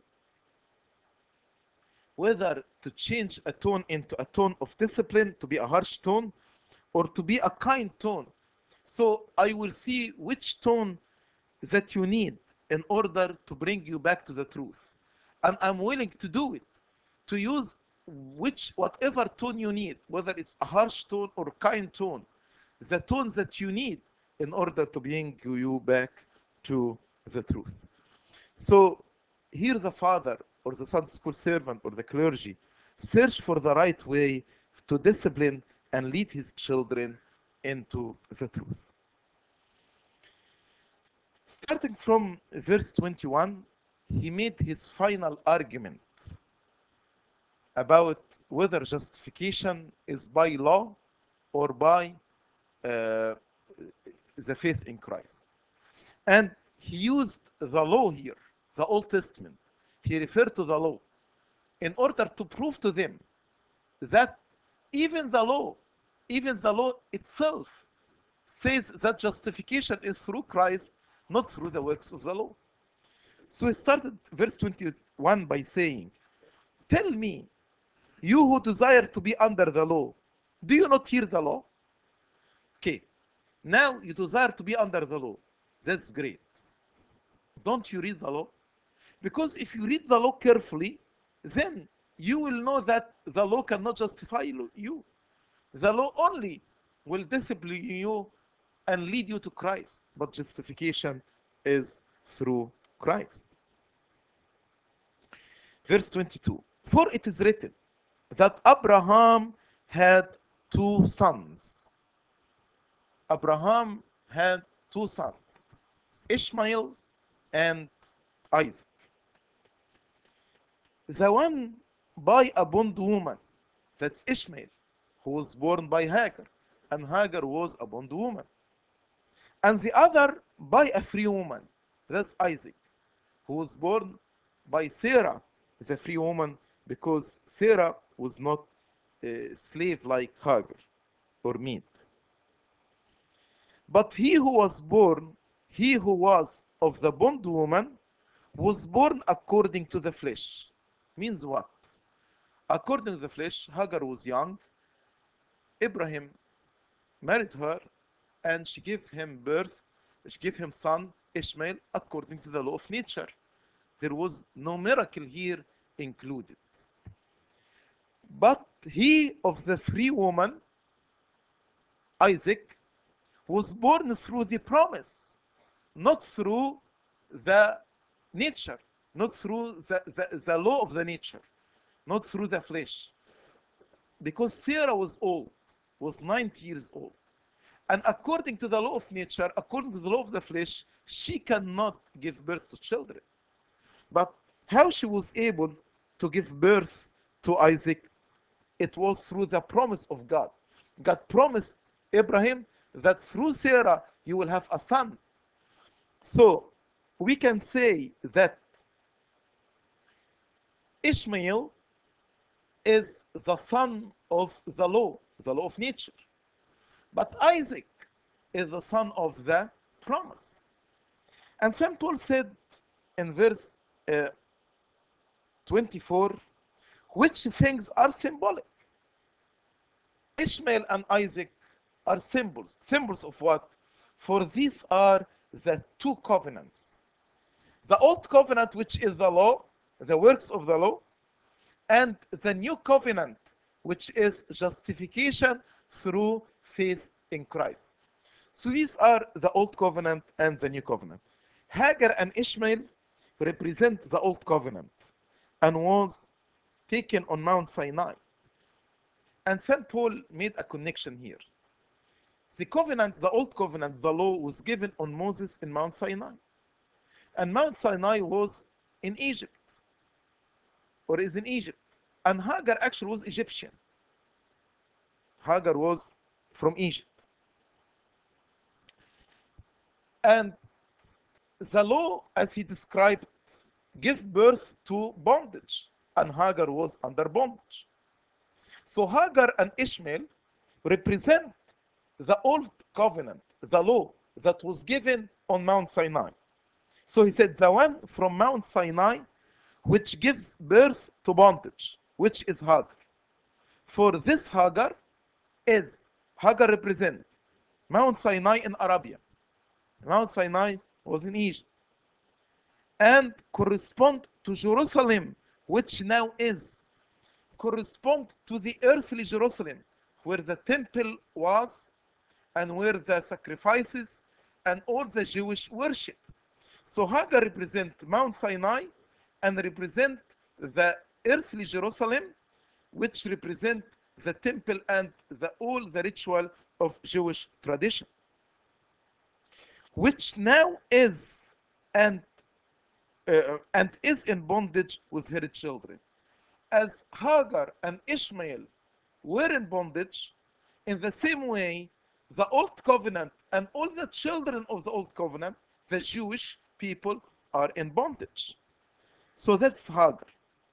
whether to change a tone into a tone of discipline, to be a harsh tone, or to be a kind tone. So I will see which tone that you need in order to bring you back to the truth. And I'm willing to do it, to use which whatever tone you need, whether it's a harsh tone or kind tone, the tone that you need in order to bring you back to the truth. So here the father or the Sunday school servant or the clergy search for the right way to discipline and lead his children into the truth. Starting from verse twenty-one, he made his final argument about whether justification is by law or by uh, the faith in Christ. And he used the law here, the Old Testament. He referred to the law in order to prove to them that even the law, even the law itself says that justification is through Christ, not through the works of the law. So he started verse twenty-one by saying, tell me, you who desire to be under the law, do you not hear the law? Okay, now you desire to be under the law. That's great. Don't you read the law? Because if you read the law carefully, then you will know that the law cannot justify you. The law only will discipline you and lead you to Christ. But justification is through Christ. Verse twenty-two. For it is written that Abraham had two sons. Abraham had two sons, Ishmael and Isaac. The one by a bondwoman, that's Ishmael, who was born by Hagar, and Hagar was a bondwoman. And the other by a free woman, that's Isaac, who was born by Sarah, the free woman, because Sarah was not a slave like Hagar or meat. But he who was born, he who was of the bondwoman, was born according to the flesh. Means what? According to the flesh, Hagar was young. Abraham married her, and she gave him birth. She gave him son Ishmael according to the law of nature. There was no miracle here included. But he of the free woman, Isaac, was born through the promise, not through the nature, not through the, the, the law of the nature, not through the flesh. Because Sarah was old, was ninety years old. And according to the law of nature, according to the law of the flesh, she cannot give birth to children. But how she was able to give birth to Isaac, it was through the promise of God. God promised Abraham that through Sarah you will have a son. So we can say that Ishmael is the son of the law, the law of nature. But Isaac is the son of the promise. And Saint Paul said in verse uh, twenty-four, which things are symbolic? Ishmael and Isaac are symbols. Symbols of what? For these are the two covenants. The old covenant, which is the law, the works of the law, and the new covenant, which is justification through faith in Christ. So these are the old covenant and the new covenant. Hagar and Ishmael represent the old covenant and was taken on Mount Sinai. And Saint Paul made a connection here. The covenant, the old covenant, the law was given on Moses in Mount Sinai. And Mount Sinai was in Egypt, or is in Egypt. And Hagar actually was Egyptian. Hagar was from Egypt. And the law, as he described, give birth to bondage. And Hagar was under bondage. So Hagar and Ishmael represent the old covenant, the law that was given on Mount Sinai. So he said, the one from Mount Sinai, which gives birth to bondage, which is Hagar. For this Hagar is, Hagar represent Mount Sinai in Arabia. Mount Sinai was in Egypt. And correspond to Jerusalem, which now is, correspond to the earthly Jerusalem, where the temple was and where the sacrifices and all the Jewish worship. So Hagar represent Mount Sinai and represent the earthly Jerusalem, which represent the temple and the, all the ritual of Jewish tradition, which now is and uh, and is in bondage with her children. As Hagar and Ishmael were in bondage, in the same way, the Old Covenant and all the children of the Old Covenant, the Jewish people, are in bondage. So that's Hagar.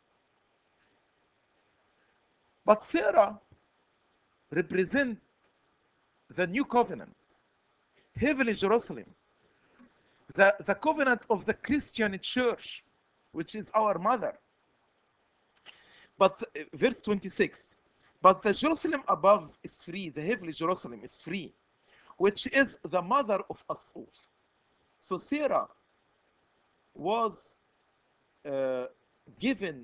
But Sarah represents the new covenant, heavenly Jerusalem, the, the covenant of the Christian church, which is our mother. But uh, verse twenty-six, but the Jerusalem above is free, the heavenly Jerusalem is free, which is the mother of us all. So Sarah was uh, given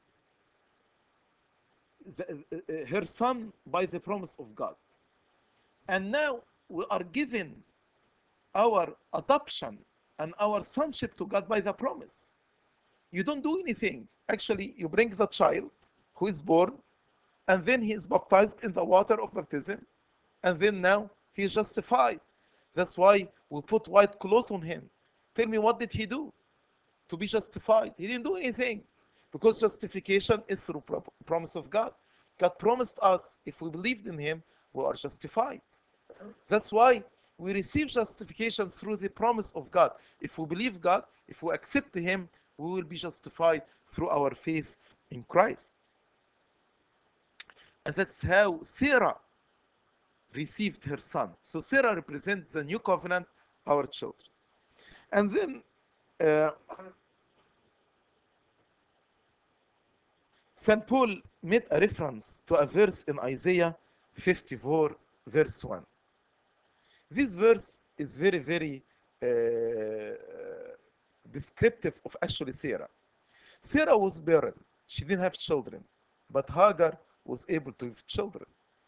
the, uh, uh, her son by the promise of God. And now we are given our adoption and our sonship to God by the promise. You don't do anything. Actually, you bring the child who is born, and then he is baptized in the water of baptism, and then now he is justified. That's why we put white clothes on him. Tell me, what did he do to be justified? He didn't do anything, because justification is through promise of God. God promised us, if we believed in him, we are justified. That's why we receive justification through the promise of God. If we believe God, if we accept him, we will be justified through our faith in Christ. And that's how Sarah received her son. So Sarah represents the new covenant, our children. And then uh, Saint Paul made a reference to a verse in Isaiah fifty-four, verse one. This verse is very, very uh, descriptive of actually Sarah. Sarah was barren. She didn't have children. But Hagar was able to have children.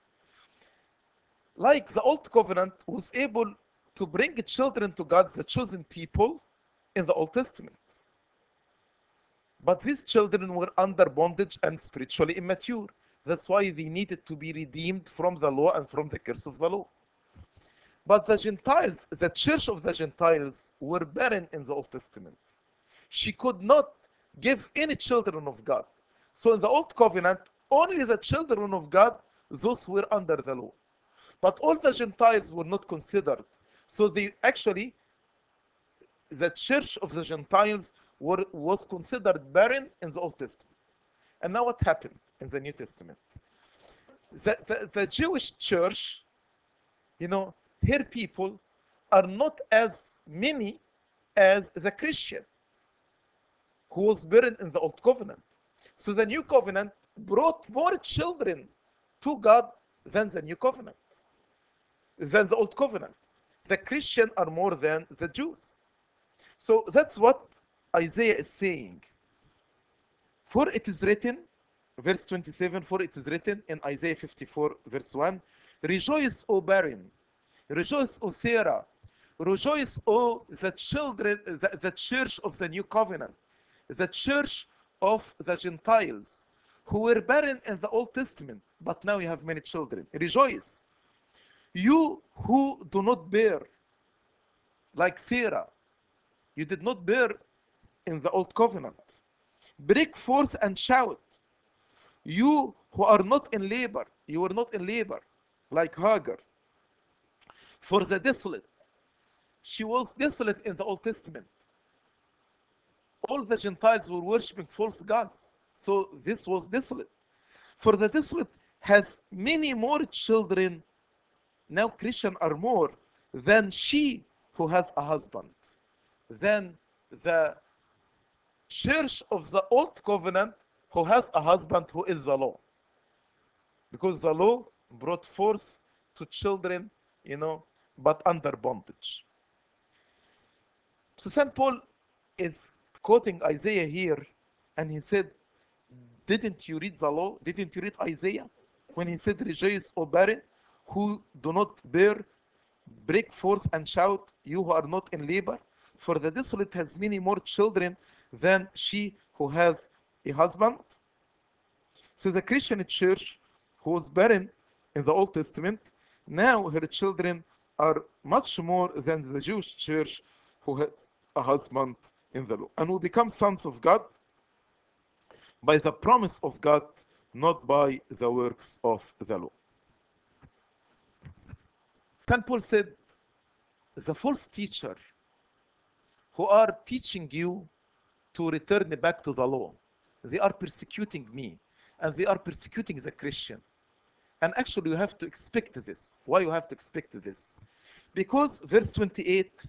Like the Old Covenant was able to bring children to God, the chosen people, in the Old Testament. But these children were under bondage and spiritually immature. That's why they needed to be redeemed from the law and from the curse of the law. But the Gentiles, the church of the Gentiles, were barren in the Old Testament. She could not give any children of God. So in the Old Covenant, only the children of God, those were under the law. But all the Gentiles were not considered. So they actually, the church of the Gentiles were, was considered barren in the Old Testament. And now what happened in the New Testament? The, the, the Jewish church, you know, her people are not as many as the Christian who was barren in the Old Covenant. So the New Covenant brought more children to God than the New Covenant, than the Old Covenant. The Christian are more than the Jews. So that's what Isaiah is saying. For it is written, verse twenty-seven, for it is written in Isaiah fifty-four, verse one, rejoice, O barren, rejoice, O Sarah, rejoice, O the children, the, the church of the new covenant, the church of the Gentiles, who were barren in the Old Testament, but now you have many children. Rejoice. You who do not bear, like Sarah, you did not bear in the Old Covenant. Break forth and shout. You who are not in labor, you were not in labor, like Hagar. For the desolate, she was desolate in the Old Testament. All the Gentiles were worshipping false gods. So this was desolate. For the desolate has many more children, now Christian are more, than she who has a husband. Than the church of the Old Covenant who has a husband who is the law. Because the law brought forth to children, you know, but under bondage. So Saint Paul is quoting Isaiah here, and he said, didn't you read the law? Didn't you read Isaiah? When he said, rejoice, O barren, who do not bear, break forth and shout, you who are not in labor. For the desolate has many more children than she who has a husband. So the Christian church, who was barren in the Old Testament, now her children are much more than the Jewish church who has a husband in the law. And we become sons of God by the promise of God, not by the works of the law. Saint Paul said, the false teacher who are teaching you to return back to the law, they are persecuting me, and they are persecuting the Christian. And actually, you have to expect this. Why you have to expect this? Because verse twenty-eight,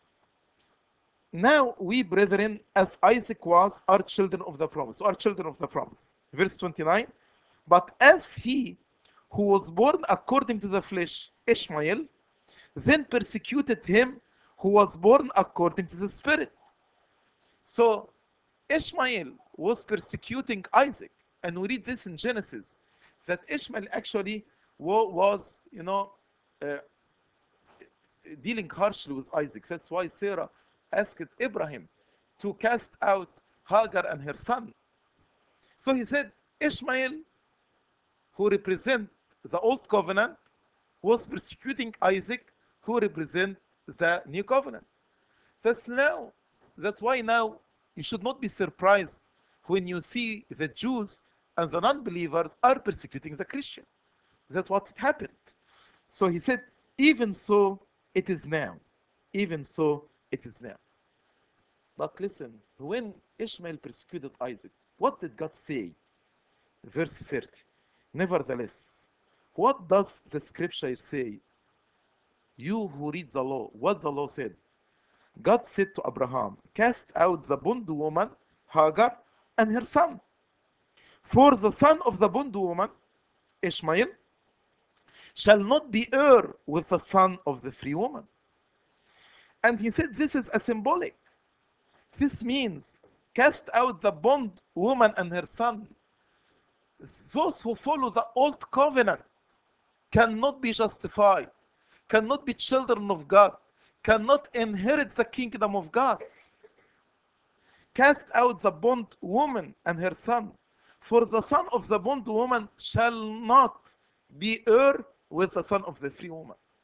now we brethren, as Isaac was, are children of the promise, are children of the promise. Verse twenty-nine, but as he who was born according to the flesh, Ishmael, then persecuted him who was born according to the spirit. So Ishmael was persecuting Isaac. And we read this in Genesis, that Ishmael actually was, you know, uh, dealing harshly with Isaac. That's why Sarah asked Abraham to cast out Hagar and her son. So he said, Ishmael, who represent the old covenant, was persecuting Isaac, who represent the new covenant. That's now, that's why now you should not be surprised when you see the Jews and the non-believers are persecuting the Christian. That's what happened. So he said, even so it is now. Even so it is now. But listen, when Ishmael persecuted Isaac, what did God say? Verse thirty. Nevertheless, what does the scripture say? You who read the law, what the law said? God said to Abraham, cast out the bondwoman, Hagar, and her son. For the son of the bondwoman, Ishmael, shall not be heir with the son of the free woman. And he said this is a symbolic. This means cast out the bond woman and her son. Those who follow the old covenant cannot be justified, cannot be children of God, cannot inherit the kingdom of God. Cast out the bond woman and her son, for the son of the bond woman shall not be heir with the son of the free woman.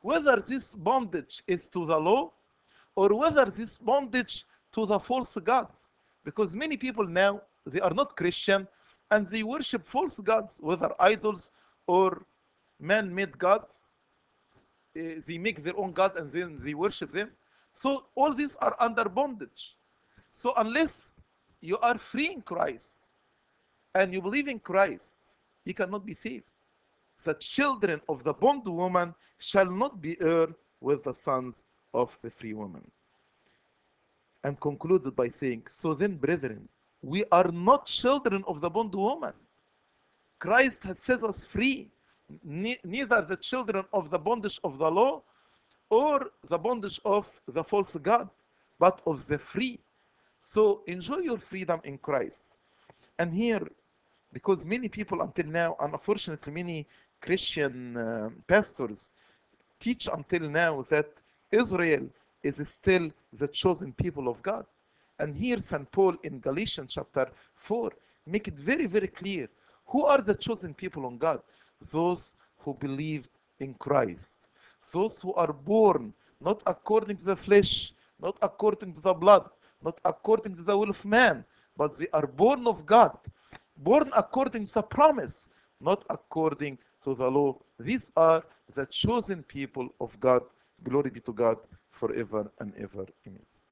whether this bondage is to the law or whether this bondage to the false gods. Because many people now, they are not Christian and they worship false gods, whether idols or man-made gods. Uh, they make their own god and then they worship them. So all these are under bondage. So unless you are free in Christ and you believe in Christ, you cannot be saved. The children of the bondwoman shall not be heir with the sons of the free woman. And concluded by saying, so then, brethren, we are not children of the bondwoman. Christ has set us free, ne- neither the children of the bondage of the law or the bondage of the false god, but of the free. So enjoy your freedom in Christ. And here, because many people until now, and unfortunately many Christian uh, pastors teach until now that Israel is still the chosen people of God. And here Saint Paul in Galatians chapter four make it very, very clear. Who are the chosen people of God? Those who believed in Christ. Those who are born not according to the flesh, not according to the blood, not according to the will of man, but they are born of God, born according to the promise, not according to the law. These are the chosen people of God. Glory be to God forever and ever. Amen.